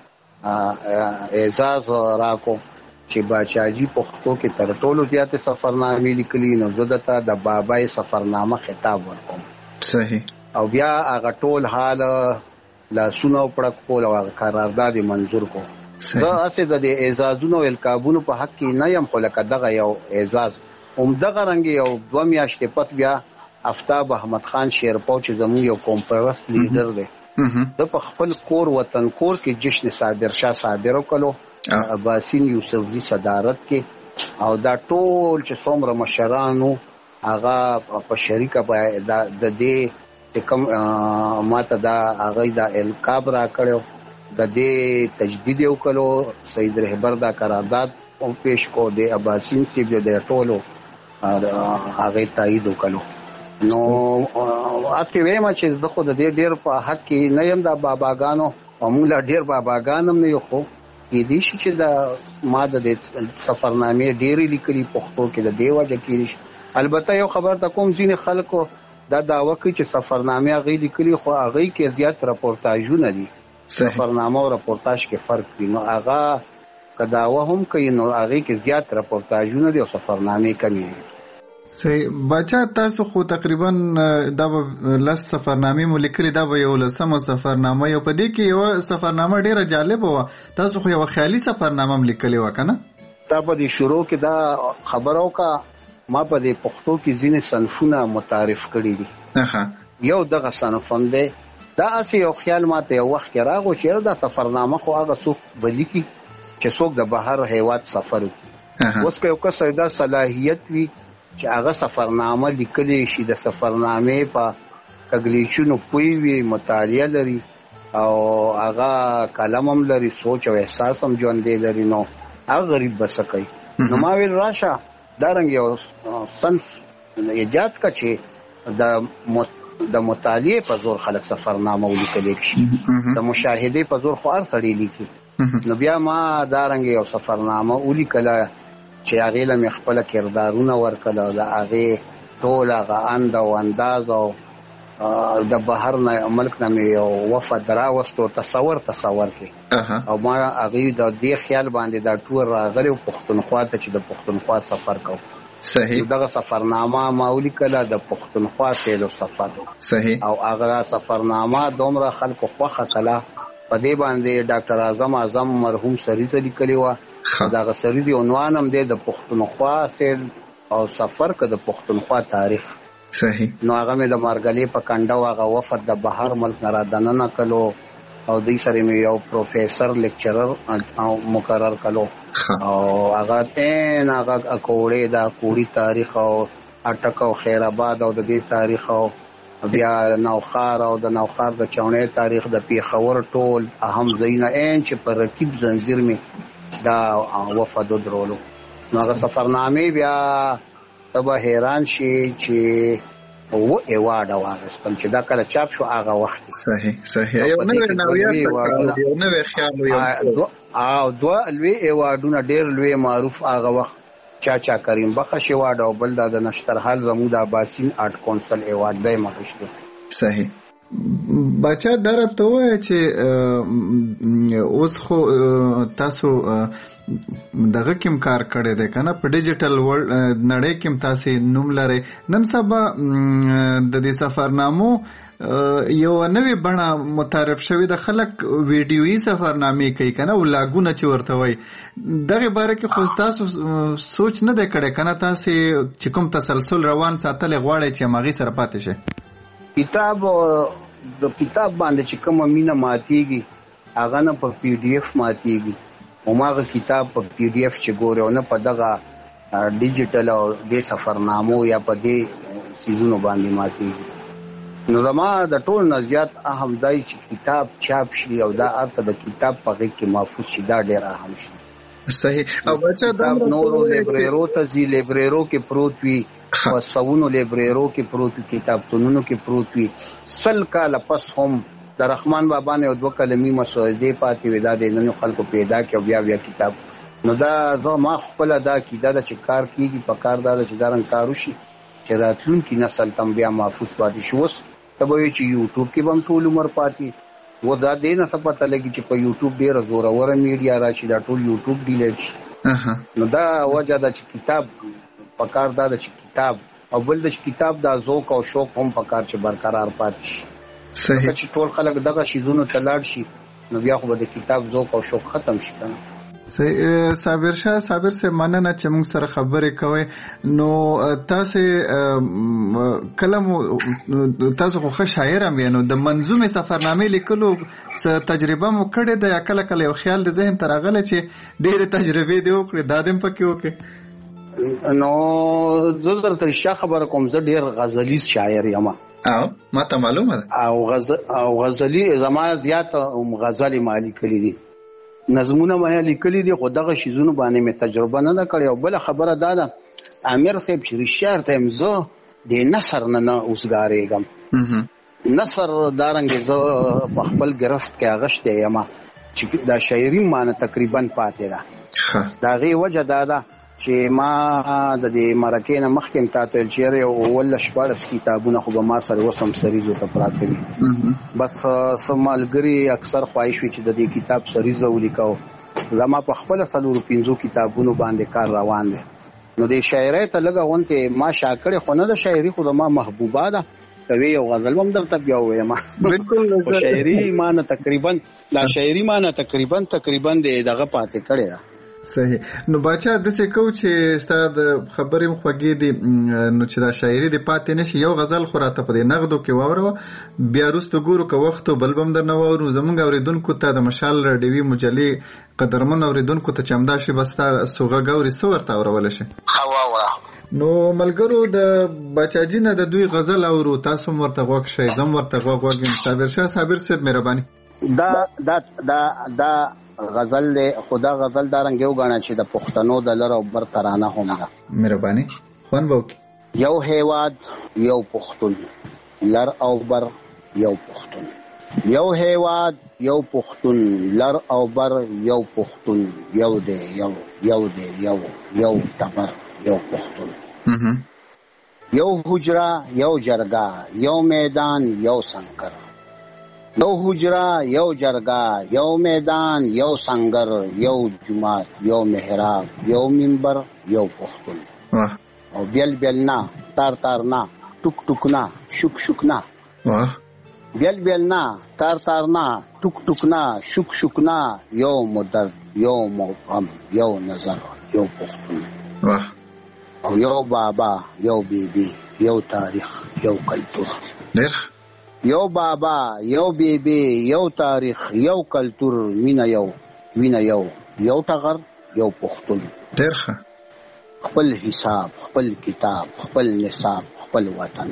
اعزاز راکو چې باچاجي پښتو کې تر ټولو زیاتې سفرنامې لیکلي، نو زه درته د بابای سفرنامه خطاب ورکوم. صحیح. او بیا هغه ټول حال لاسونه وپړک کول او هغه قرارداد منظور کو. زه هسې د دې اعزازونو او القابونو په حق کې نه یم، خو لکه دغه یو اعزاز همدغه رنګې یو دوه میاشتې پس بیا افتاب احمد خان شیرپو چې زموږ یو کومپرست لیډر دی، ده په خپل کور وطن کور کې جشن صادر شاه صادر وکړو عباسین یوسفزي صدارت کې، او دا ټول چې څومره مشرانو هغه په شریکه د دې چې کوم ماته دا هغه دا القاب را کړو د دې تجدید یې وکړو، سید رهبر دا قرارداد هم پیش کو، د عباسین صاحب د ټولو هغې تایید وکړو. نو اته وایم چې زه خو د دې ډیر په حق کې نه يم د باباګانو او موږ ډیر باباګانم نه یو خو کې دي چې د ما د سفرنامې ډېری لیکلي پښتو کې د دیو جکیږي البته یو خبر ته کوم ځینې خلکو دا داوا کوي چې سفرنامې غي لیکلي خو هغه کې زیات راپورتاژونه دي سفرنامه او راپورتاژ کې فرق دی نو هغه کداوه هم کوي نو هغه کې زیات راپورتاژونه دي او سفرنامې کمی دي صحیح بچا تاسو خو تقریبا دا لس سفرنامې مو لیکلي دا به یو لسمه سفرنامه یو په دې کې یو سفرنامه ډیره جالب و تاسو خو یو خیالي سفرنامه هم لیکلي و کنه دا په دې شروع کې دا خبرو کا ما په دې پښتو کې ځینې صنفونه متعارف کړي دي یو دغه صنفون دی دا اسی یو خیال ماته یو وخت راغو چې دا سفرنامه خو هغه څوک بلیکي چې څوک د بهر هیواد سفر وکړي اوس که یو کس دا صلاحیت وي چې هغه سفرنامه لیکلی شي د سفرنامې په کګلیچونو پوي وي مطالعه لري او هغه کلم هم لري سوچ او احساس هم ژوندې لري نو هغه غریب بس کوي نو ما ویل راشه دا رنګ یو صنف ایجاد کا چې د د مطالعه په زور خلک سفرنامه ولیکلی شي د مشاهده په زور خو هر سړی لیکي نو بیا ما دا رنګ یو سفرنامه ولیکله چې هغه له خپل کردارونه ورکړل او هغه ټول هغه اند او انداز او د بهر نه ملک نه یو وفد راوستو تصور تصور کې او ما هغه د دې خیال باندې دا ټول راغلی او پښتونخوا ته چې د پښتونخوا سفر کو صحیح دغه سفرنامه ما ولیکله د پښتونخوا تیلو سفر صحیح او هغه سفرنامه دومره خلکو خوښه کړه په دې باندې ډاکټر اعظم اعظم مرحوم سریزه لیکلی و دا غسری عنوان هم دی د پښتونخوا سیل او سفر که د پښتونخوا تاریخ صحیح نو هغه مې د مارګلې په کنډه هغه وفد د بهر ملک نه را دننه کلو او دوی سره مې یو پروفیسر لیکچرر او مقرر کلو او هغه تین هغه کوړې دا کوړی تاریخ او اټک او خیر آباد او د دې تاریخ او بیا نوخار او د نوخار د چاونې تاریخ د پیښور ټول اهم ځایونه عین چې په رکیب زنجیر مې دا وفد درولو نو هغه سفرنامې بیا تبه حیران شي چې و ایوارډ واغستل چې دا کله چاپ شو هغه وخت صحیح صحیح یو نوې نویات یو نوې خیال یو او دوه لوی ایوارډونه ډېر لوی معروف هغه وخت چاچا کریم بخش ایوارډ او بل د نشترحال رمود عباسین آرټ کونسل ایوارډ دی مخشته صحیح بچا درته وای چې اوس خو تاسو دغه کوم کار کړی دی کنه په ډیجیټل ورلد نړۍ کې تاسو نوم لري نن سبا د دې سفرنامو یو نوې بڼه متعارف شوی د خلک ویډیويي سفرنامې کوي کنه ولاګونه چې ورته وای دغه باره کې خو تاسو سوچ نه دی کړی کنه تاسو چې کوم تسلسل روان ساتل غواړي چې ماغي سره پاتې شي کتاب د کتاب باندې چې کومه مینه ماتيږي هغه نه په پی ډی اف ماتيږي او ماغه کتاب په پی ډی اف چې ګوره نه په دغه ډیجیټل او د سفرنامو یا په دې سیزونو باندې ماتيږي نو زما د ټول نه زیات اهم دی چې کتاب چاپ شي او دا ارته د کتاب په غږ کې محفوظ شي دا ډیر اهم شي صحیح او بچا دا نورو لیبریرو ته زی لیبریرو کې پروت وي او سونو لیبریرو کې پروت وي کتابتونونو کې پروت وي سل کاله پس هم د رحمان بابا نه دوه کلمې مسودې پاتې وي دا د نن خلکو پیدا کې او بیا بیا کتاب نو دا زه ما خپل دا کیدا د چکار کیږي په کار دا چې دارن کارو شي چې راتلونکي نسل تم بیا محفوظ پاتې شي اوس تبوی چې یوټیوب کې بم ټول عمر پاتې و دا دې نه څه پته لګي چې په یوټیوب ډیره زوره میډیا راشي دا ټول یوټیوب ډیلیټ شي نو دا وجه دا چې کتاب پکار دا چې کتاب او بل د کتاب دا ذوق او شوق هم پکار چې برقرار پاتې شي صحیح چې ټول خلک دغه شیزونو تلاړ شي نو بیا خو د کتاب ذوق او شوق ختم شي کنه صابر شاه صابر سے مننه چې موږ سره خبرې کوي نو تاسو کلم تاسو خو ښه شاعر هم یې نو د منظومه سفرنامې لیکلو څه تجربه مو کړې ده یا کله کله یو خیال د ذهن ته راغلی چې ډېرې تجربې دې وکړې دا دې پکې وکړې نو زه درته رښتیا خبره کوم زه ډېر غزلي شاعر یم او ما ته معلومه ده او غزل او غزلي زما زیات غزل مالی کړی دي نظمونه ما لیکلي دي خو دغه شیزونو باندې مې تجربه نه کړې او بل خبره دا ده امیر صاحب چې رښتیا ته زه د نثر نه نه اوسګارېږم. نثر دارنګ زه په خپل گرفت کې اغشته یم چې دا شاعري مانه تقریبا پاتې ده. دا غي وجه دا ده چې ما د دې مرکې نه مخکې تاسو چیرې او ول شپږ کتابونه خو به ما سره وسم سریزو ته پراته دي. بس سمالګری اکثر خواهش وي چې د دې کتاب سریزو ولیکو. زما په خپل څلور پنځو کتابونو باندې کار روان دی. نو د شاعرۍ ته لږه غونته ما شاکړې خو نه د شاعري خو د ما محبوبه ده. کوي یو غزل هم درته بیا وایم. بالکل شاعري ما نه تقریبا لا شاعري ما نه تقریبا تقریبا دغه پاتې کړی ده. صحیح. نو بچا د څه کو چې ستاد خبرې مخوږي دي نو چې دا شاعري د پاتې نشي یو غزل خو راته په نغدو کې واورو بیا وروسته ګورو که وخت بلبم در نه واورو زمونږ اوریدونکو ته د مشال ډیوی مجلې قدرمن اوریدونکو ته چمدا شي بستا سوغه ګوري سو ورته اورول شي. نو ملګرو د بچاجي نه د دوی غزل اورو تاسو ورته غوږ شئ زم ورته غوږ وګم. صابر شاه صابر صاحب مهرباني. دا دا دا دا غزل له خدا غزل دارنګ یو غاڼه چې د پښتنو د لر او بر ترانه هم ده. مهرباني خوان وکي. یو هیواد یو پښتون لر او بر یو پښتون. یو هیواد یو پښتون لر او بر یو پښتون یو دی یو یو دی یو یو تبر یو پښتون. یو حجره یو جرګه یو میدان یو سنگر. یو حجره یو جرګه یو میدان یو سنگر یو جماعت یو محراب یو منبر یو پښتون. او بیل بیل نا تار تار نا ټوک ټوک نا شوک شوک نا. بیل بیل نا تار تار نا ټوک ټوک نا شوک شوک نا یو مدر یو موقم یو نظر یو پښتون. او یو بابا یو بیبي یو تاریخ یو کلتور. ډېر یو بابا یو بیبي یو تاریخ یو کلتور مینا یو وینا یو یو ټغر یو پښتون. ډېر ښه. خپل حساب خپل کتاب خپل نصاب خپل وطن.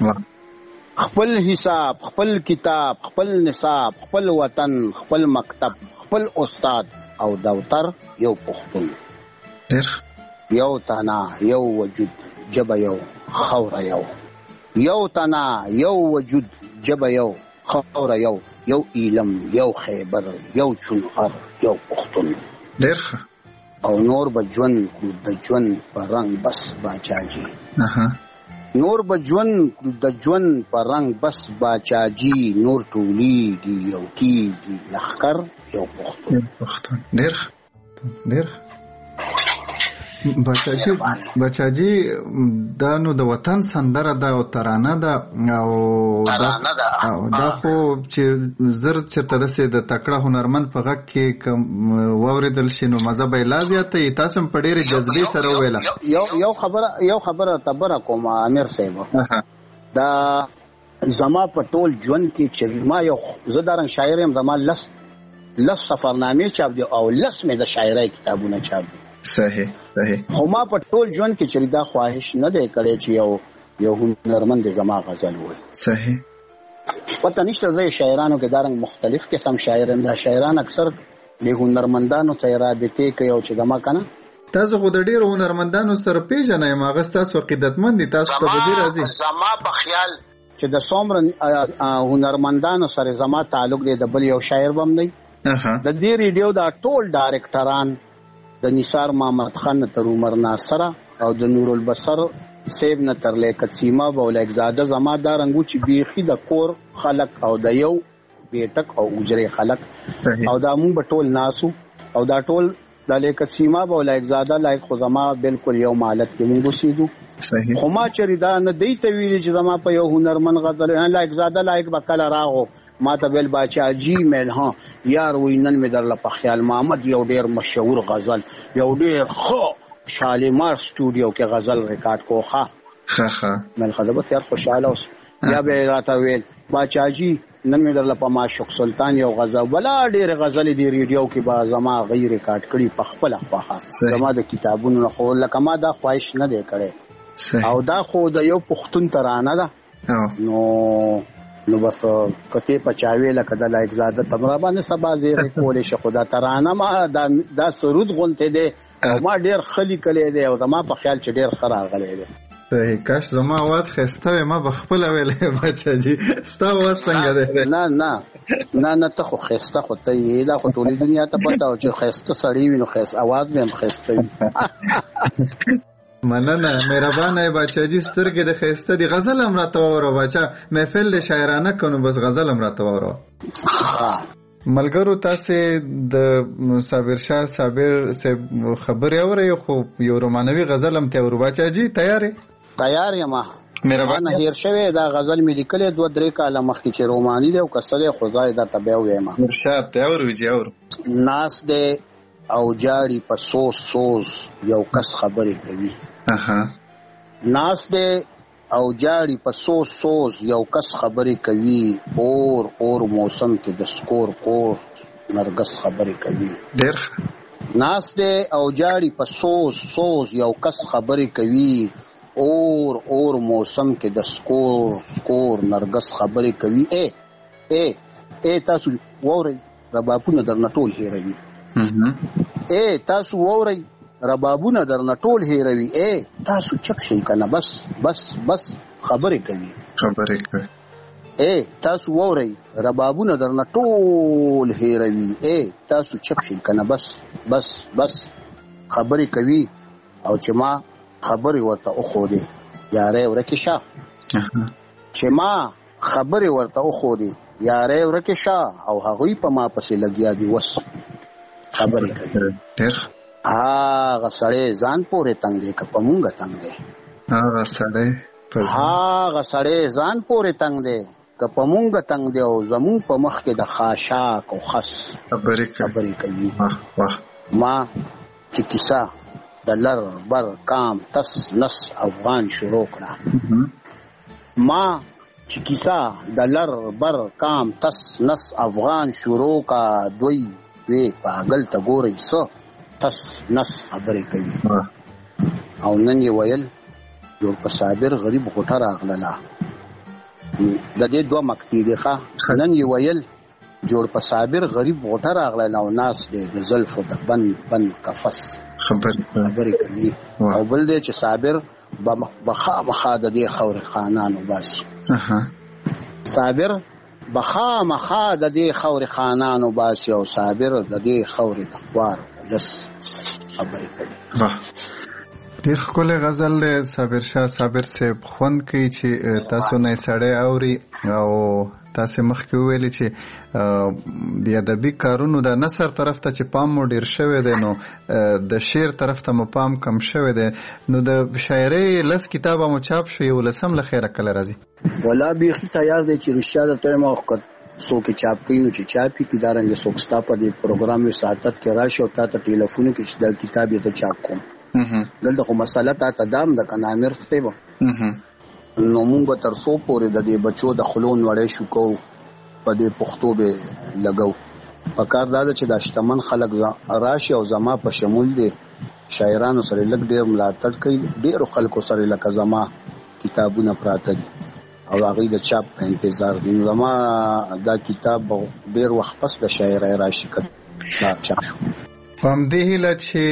خپل حساب خپل کتاب خپل نصاب خپل وطن خپل مکتب خپل استاد او دفتر یو پښتون. ډېر یو تنا یو وجود جبه یو خوره یو. یو تنا یو وجود جبه یو خوره یو یو ایلم یو خیبر یو چونغر یو پښتون. ډېر ښه. او نور به ژوند د ژوند په رنګ بس باچاجي. نور به ژوند د ژوند په رنګ بس باچاجي نور ټولیږي یو کیږي لښکر یو پښتون. پښتون. ډېر ښه. ډېر ښه. بچاجي بچاجي دا نو د وطن سندره ده او ترانه ده او دا خو چې زر چرته دسه د تکړه هنرمند په غږ کې واوریدل شي نو مزه به لا زیاته تاسو په ډېر جذبه سره ویل. یو یو خبره یو خبره تبره کوم امیر صاحب. دا زما په ټول ژوند کې چې ما یو زدارن شاعر يم زما لس لس سفرنامې چاپ دي او لس مې د شاعرۍ کتابونه چاپ دي. صحیح صحیح. خو ما په ټول ژوند کې چې دا خواهش نه دی کړی چې یو یو هنرمند زما غزل وایي. صحیح. پته نشته د شاعرانو کې دارنګ مختلف قسم شاعران دا شاعران اکثر د هنرمندانو سره رابطه کوي او چې دما کنه تاسو خو د ډیرو هنرمندانو سره پیژنئ ما غس تاسو عقیدتمند دي تاسو ته وزیر راځي. زما په خیال چې د څومره هنرمندانو سره زما تعلق دی د بل یو شاعر بم دی. د دې ریډیو دا ټول ډایرکټران د نثار محمد خان تر عمر ناصر او د نور البصر سیب نه تر لیکت سیما بولیک زاده زما دا رنگو چې بیخي د کور خلق او د یو بیٹک او اجره خلق او دا مون بټول ناسو او دا ټول د لیکت سیما بولیک زاده لایک خو زما بالکل یو مالت کې مونږ وسیدو. صحیح. خو ما چې دا نه دی ته ویل چې زما په یو هنرمن غزل لایک زاده لایک بکله راغو ما ته بل باچا جی میل ها یار وینن می در په خیال محمد یو ډیر مشهور غزل یو ډیر خو شالیمار سټوډیو کې غزل ریکارډ کوخه. ها ها. مل خدابت یار خوشاله اوس یا به راته ویل باچا جی نن می در په معشوق سلطان یو غزل بلا ډیر غزل دی ریډیو کې با زما غیر ریکارډ کړي په خپل خواخه زما د کتابونو خو لکه ما دا خواهش نه دی کړی او دا خو د یو پښتون ترانه ده. نو نو بس کته پچاوي لکه د لایک زاده تمرا باندې سبا زیره کولې شه خدا ترانه ما دا دا سرود غونته دي ما ډیر خلی کړي دي او زما په خیال چې ډیر خراب غلې دي. صحیح. کاش زما आवाज خسته وي، ما بخپل ویلې بچا جی ستا आवाज څنګه ده؟ نه نه نه نه ته خو خسته خو ته یې دا خو ټولې دنیا ته پته او چې خسته سړی وي نو خسته आवाज به هم خسته وي. مننه مهربانه بچا جی سترګې د خسته دی. غزل هم راته وره بچا، محفل د شاعرانه کنو بس غزل هم راته وره. ملګرو تاسو د صابر شاه صابر سے خبرې اورئ خو یو رومانوي غزل هم ته ور بچا جی تیار تیار یم. مهربانه هیر شوی دا غزل مې لیکلې دوه درې کاله مخکې چې روماني دی او کسره خدای دا تبه ویم. مرشد تیار ویجی اور ناس دې او جاړي په سوز سوز یو کس خبرې کوي. اها ناس دې او جاړي په سوز سوز یو کس خبرې کوي. اور اور موسم کې د سکور کور نرګس خبرې کوي. ډېر ناس دې او جاړي په سوز سوز یو کس خبرې کوي. اور اور موسم کې د سکور سکور نرګس خبرې کوي. اے اے اے تاسو ووري ربابونه درنه ټول هېروي. اے تاسو ووري ربابونه درنه ټول هېروي. اے تاسو چپ شئ کنه بس بس بس خبرې کوي خبرې کوي. اے تاسو ووري ربابونه درنه ټول هېروي. اے تاسو چپ شئ کنه بس بس بس خبرې کوي. او چې ما خبرې ورته وښودې یارې ورکې شه، چې ما خبرې ورته وښودې یارې ورکې شه او هغوی په ما پسې لګیا دي وس خبرې کوي. هغه سړی ځان پورې تنګ دی که په مونږه تنګ دی. هغه سړی هغه سړی ځان پورې تنګ دی که په مونږه تنګ دی او زمونږ په مخ کې د خاشاک او خس خبرې کوي. ما چې کیسه د لر بر کام تس نس افغان شروع کړه. ما چې کیسه د لر بر کام تس نس افغان شروع کا دوی وی پاگل تا ګوري څه تس نس خبرې کوي. او نن یې ویل جوړ په صابر غریب غوټه راغله. د دې دوه مقطع دی ښه. نن یې ویل جوړ په صابر غریب غوټه راغله او ناس دی د زلفو د بن بن قفس خبرې کوي. او بل دی چې صابر بخامخا د دې خور خانانو باسي. صابر بخامخا د دې خور خانانو باسي او صابر د دې خور د خوار لس خبرې کوي. ډېر ښکلی غزل دی صابر شاه صابر صاحب. خوند کوي چې تاسو نه سړی اوري او تاسو مخکې ویلي چې د ادبي کارونو د نثر طرف ته چې پام مو ډېر شوی دی نو د شعر طرف ته مو پام کم شوی دی. نو د شاعرۍ لس کتابه مو چاپ شو یو لسم له خیره کله راځي؟ ولا بیخي تیار دی چې رښتیا درته وایم. څوک چاپ کوي نو چې چاپي کې دارنګه څوک ستا په دې پروګرام یې ساعت کې راشي او تا ته ټلیفون کې چې دا کتاب یې ته چاپ کوم. دلته خو مسله تا ته دام د کنه امیر ته به نو مونږ به تر څو پورې د دې بچو د خلون وړې شو کو په دې پښتو به لګو. په کار دا چې د شتمن خلک راشي او زما په شمول دي شاعرانو سره لګ ډېر ملاتړ کوي. ډېرو خلکو سره لکه زما کتابونه پراته دي او هغوی د چاپ په انتظار دي. نو زما دا کتاب ډېر وخت پس د شاعرۍ راشي کتاب چاپ شو. په همدې هیله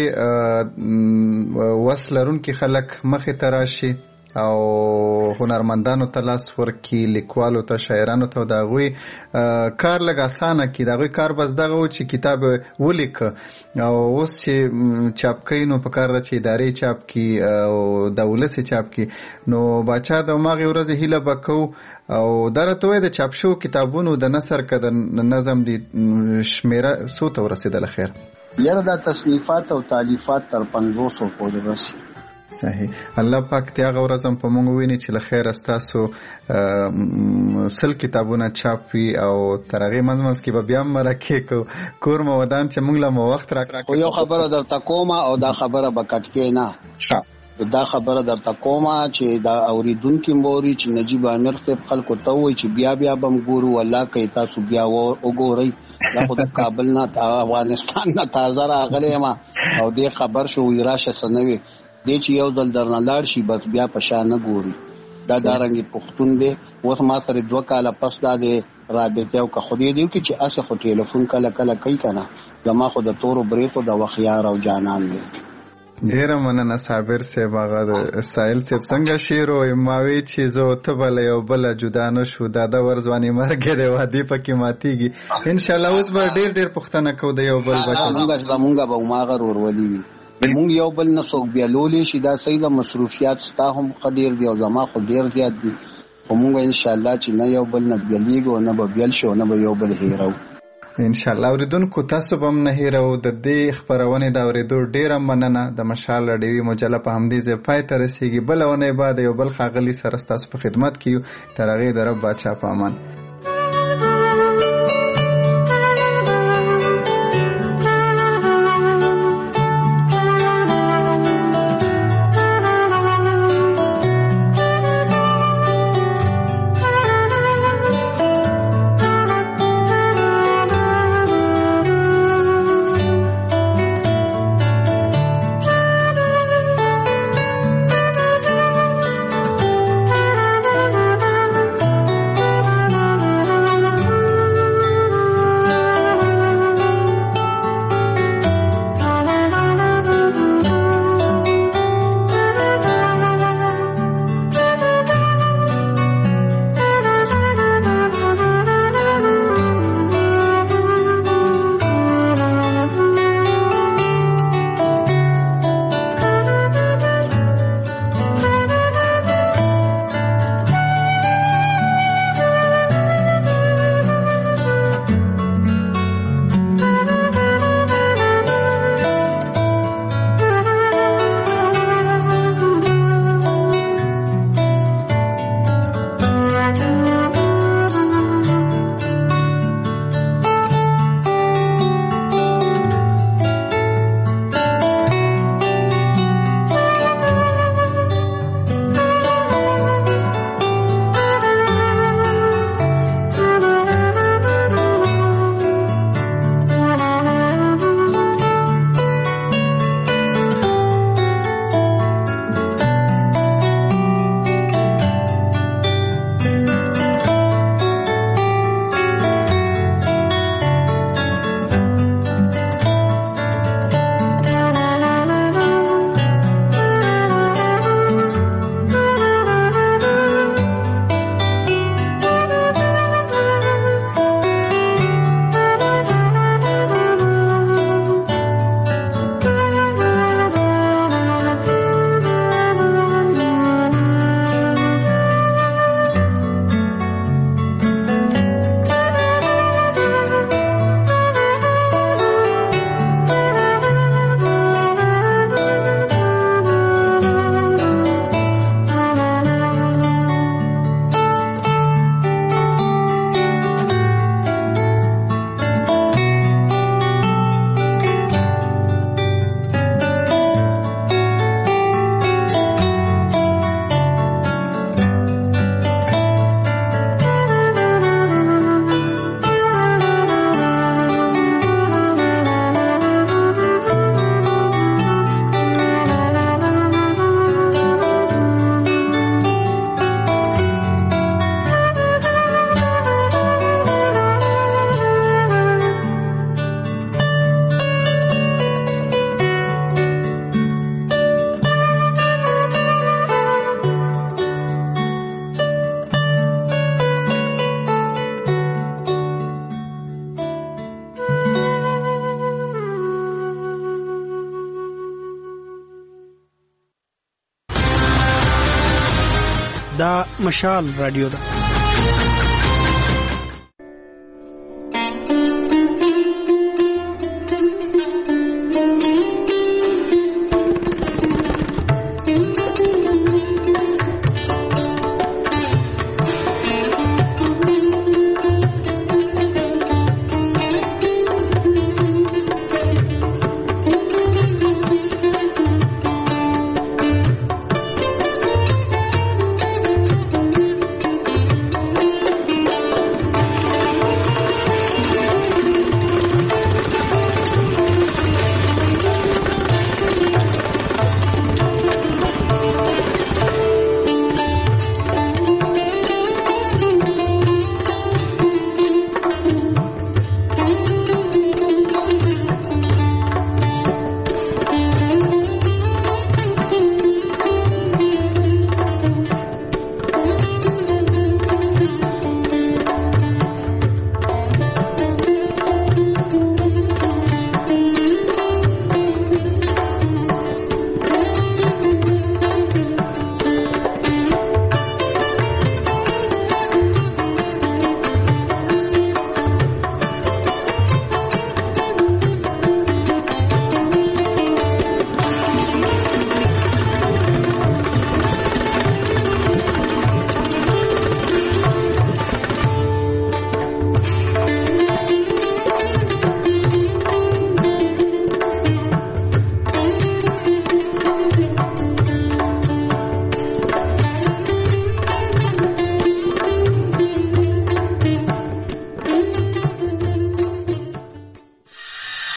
چې وس لرونکي خلک مخې ته راشي او هنرمندانو ته لاس ورکړي، لیکوالو ته، شاعرانو ته، د هغوی کار لږ اسانه کړي. د هغوی کار بس دغه و چې کتاب ولیکه. او اوس چې چاپ کوي نو په کار ده چې ادارې چاپ کړي او د ولس چاپ کړي. نو باچا د هماغې ورځې هیله به کوو او دا راته وایي د چاپ شوو کتابونو د نثر که د نظم دي شمېره څو ته ورسېدله خیر؟ یاره دا تصنیفات او تالیفات تر پنځوسو پورې رسي. صحیح. الله پاک ته هغه ورځ هم په موږ وویني چې له خیره ستاسو سل کتابونه چاپ وي او تر هغې منځ منځ کې به بیا هم مرکې کوو. کور مو ودان چې موږ له مو وخت راکړه. خو یو خبره درته کومه او دا خبره به کټ کې نه. دا خبره درته کومه چې دا اورېدونکي موري چې نجیب امیر صاحب خلکو ته ووایي چې بیا بیا به م ګورو. والله که تاسو بیا وګورئ دا خو د کابل نه افغانستان نه تازه راغلی یم او دې خبر شو وي راشه څه نه وي دې چې یو ځل درنه لاړ شي بس بیا په شا نه ګوري. دا دارنګې پښتون دی. اوس ما سره دوه کاله پس دا د رابطې او که خدای دې وکړي چې هسې خو ټلیفون کله کله کوي که نه. زما خو د تورو بریتو د وخیار او جانان دی. ډیره مننه صابر صاحب. هغه د سایل صاحب څنګه شعر او ماوي چې زه ته بل یو بل جدا نه شو دا د ورځواني مرګ دی وادي پکې ماتيږي. ان شاء الله اوس به ډیر ډیر پښتنه کو د یو بل بچو موږ موږ به ماغر ورولي موږ یو بل نه څوک بیا لولې شي دا صحیح د مصروفیات ستا هم قدیر دی او زما خو ډیر زیات دي او موږ ان شاء الله چې نه یو بل نه بیلیږو نه به بیل شو نه به یو بل هیرو ان شاء الله. اوریدونکو تاسو به هم نه هیرو د دې خبرونه دا اوریدو ډیره مننه. د مشال رادیوي مجله په همدې ځای پای ته رسیږي. بل ونه بعد یو بل خاغلی سره تاسو په خدمت کې تر هغه د رب بچا په امان. دا مشال رادیو ده.